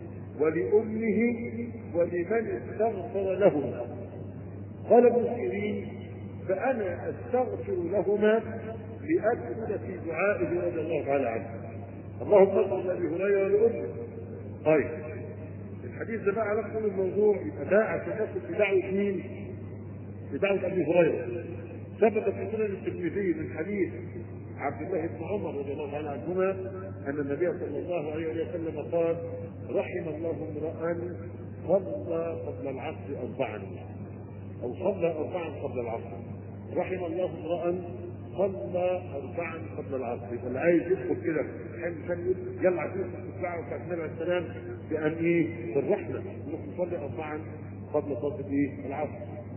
ولأمه ولمن استغفر لهما. قال ابن سيرين: فأنا أستغفر لهما لأدخل في دعائه رضي الله تعالى عنه. اللهم اغفر لأبي هريرة ولأمه. طيب، الحديث ده بقى علاقته بالموضوع، يبقى ده عشان يدخل في دعوة مين؟ في دعوة أبي هريرة. ثبت في سنن الترمذي من حديث عبد الله بن عمر رضي الله تعالى عنهما أن النبي صلى الله عليه وسلم قال: رحم الله امرأ صلى قبل العصر 4، أو صلى 4 قبل العصر. رحم الله امرأ صلى 4 قبل العصر. اللي عايز يدخل كده حين يقول يلا عشان الدعوة بتاعت النبي عليه السلام بأن إيه؟ بالرحمة نصلي 4 قبل صلاة إيه؟ العصر.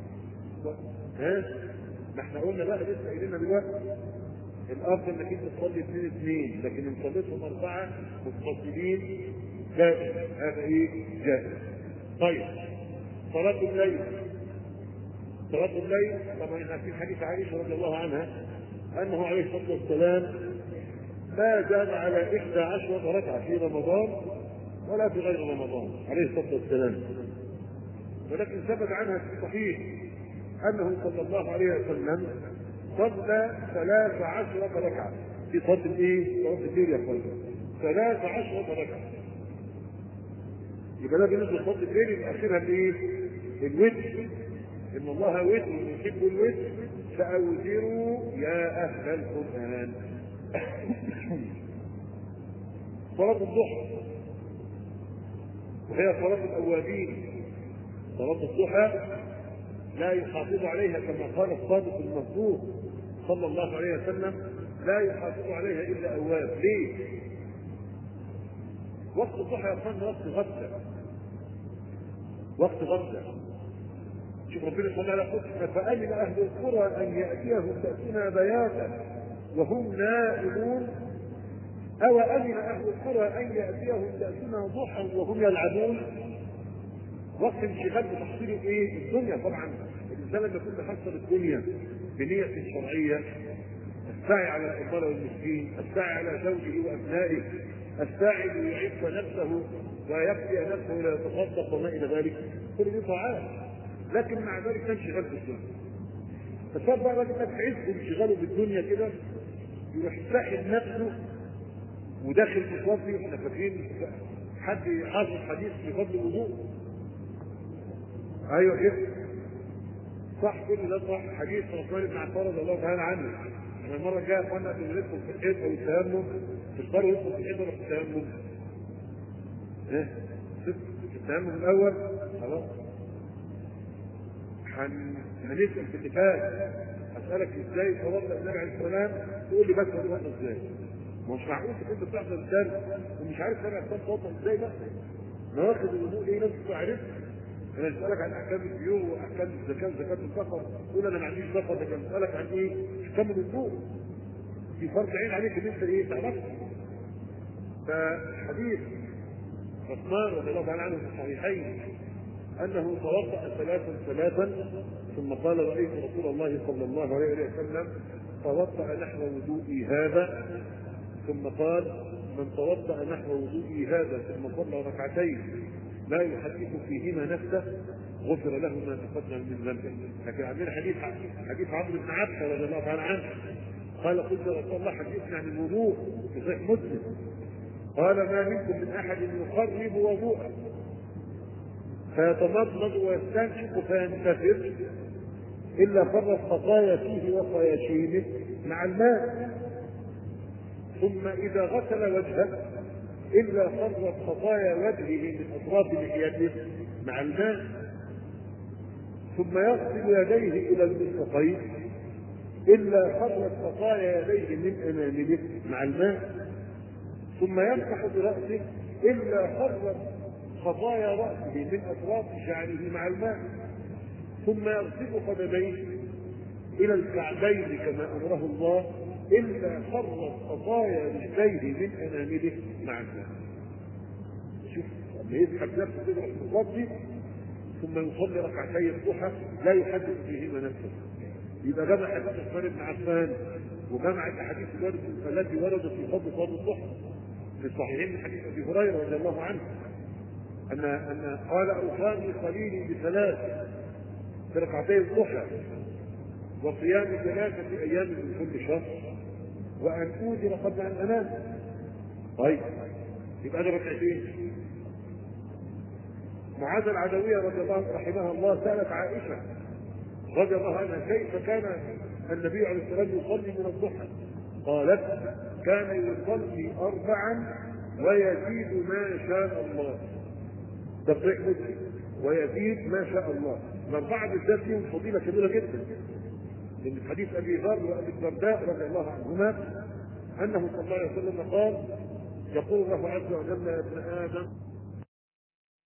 ها؟ ما احنا قلنا بقى لسه قايلين دلوقتي الافضل انك انت تصلي 2 لكن ان صليتهم 4 متصلين جائز. هذا ايه؟ جائز. طيب، صلاة الليل. صلاة الليل طبعا في حديث عائشة رضي الله عنها انه عليه الصلاة والسلام ما زاد على 11 ركعة في رمضان ولا في غير رمضان عليه الصلاة والسلام. ولكن ثبت عنها في الصحيح أنه صلى الله عليه وسلم صلى 13 ركعة في صلاة الإيه؟ صلاة الليل يا أخوان. 13 ركعة. يبقى ده بالنسبة لصلاة الليل يبقى آخرها الإيه؟ الوتر. إن الله وتر يحب الوتر فأوتروا يا أهل القرآن. صلاة الضحى وهي صلاة الأوابين. صلاة الضحى لا يحافظ عليها كما قال الصادق المصدوق صلى الله عليه وسلم: لا يحافظ عليها الا اواب. ليه؟ وقت الضحى يا اخوان وقت غفله، وقت غفله. شوف ربنا سبحانه وتعالى يقول: فامن اهل القرى ان ياتيهم باسنا بياتا وهم نائمون، او امن اهل القرى ان ياتيهم باسنا ضحى وهم يلعبون. وقت انشغال بتحصيل ايه؟ الدنيا. طبعا الانسان لما يكون بيحصل الدنيا بنية شرعية، السعي على الأطفال والمسكين، السعي على زوجه وأبنائه، السعي ليعف نفسه ويكفي نفسه ولا يتصدق وما إلى ذلك، كل دي طاعات. لكن مع ذلك كان انشغال بالدنيا. فصار بقى الراجل في عز انشغاله بالدنيا كده يروح ساحب نفسه وداخل في صلاه. احنا فاكرين حد حافظ حديث في فضل الوضوء؟ ايوه كده صح، كل ده صح. حديث عثمان بن عفان رضي الله تعالى عنه. احنا المره الجايه قلنا ان ندخل في الحيض او التيمم، تختاروا يدخل في الحيض ولا في التيمم؟ ايه؟ في التيمم الاول خلاص. هنسال في الكتاب، اسالك ازاي توضا النبي عليه السلام، تقول لي بس توضا ازاي؟ مش معقول تكون بتحضر الدرس ومش عارف النبي عليه السلام توضا ازاي. بس نواقض الوضوء ايه نفسك تعرف؟ انا اسالك عن احكام البيوع واحكام الزكاه وزكاه الفقر، تقول انا ما عنديش فقر. لكن اسالك عن ايه؟ احكام الوضوء. في فرق عين عليك ان انت ايه تعرفه. فحديث عثمان رضي الله تعالى عنه في الصحيحين انه توضا ثلاثا ثم قال: رايت رسول الله صلى الله عليه وسلم توضا نحو وضوئي هذا، ثم قال: من توضا نحو وضوئي هذا ثم صلى ركعتين لا يحدث فيهما نفسه غفر له ما تقدم من ذنبه. لكن عندنا حديث عمرو بن عبسه رضي الله تعالى عنه قال قلت يا رسول الله حدثنا عن الوضوء في صحيح مسلم، قال ما منكم من احد يقرب وضوءه فيتمضمض ويستنشق فينتفر الا فرت خطايا فيه وخياشيمه مع الماء، ثم اذا غسل وجهه الا فرت خطايا وجهه من اطراف لحيته مع الماء، ثم يغسل يديه الى المرفقين الا فرت خطايا يديه من امامه مع الماء، ثم يمسح براسه الا فرت خطايا راسه من اطراف شعره مع الماء، ثم يغسل قدميه الى الكعبين كما امره الله الا فرت خطايا رجليه من امامه مع الماء. شوف لما يسحب نفسه كده يصلي ثم يصلي ركعتي الضحى لا يحدث فيهما نفسه، يبقى جمع حديث عثمان بن عفان وجمع الاحاديث التي وردت في فضل صلاه الضحى في الصحيحين من حديث ابي هريره رضي الله عنه ان قال اوصاني خليلي بثلاث في ركعتي الضحى وصيام 3 ايام من كل شهر وان اوذر قبل ان انام. طيب يبقى ده ركعتين. معاذ العدويه رضي الله رحمها الله سالت عائشه رضي الله عنها كيف كان النبي عليه الصلاه والسلام يصلي من الضحى؟ قالت كان يصلي 4 ويزيد ما شاء الله. ده صحيح مسلم ويزيد ما شاء الله. ال4 بالذات فيهم فضيله كبيره جدا، من حديث ابي ذر وابي الدرداء رضي الله عنهما انه صلى الله عليه وسلم قال يقول الله عز وجل يا ابن ادم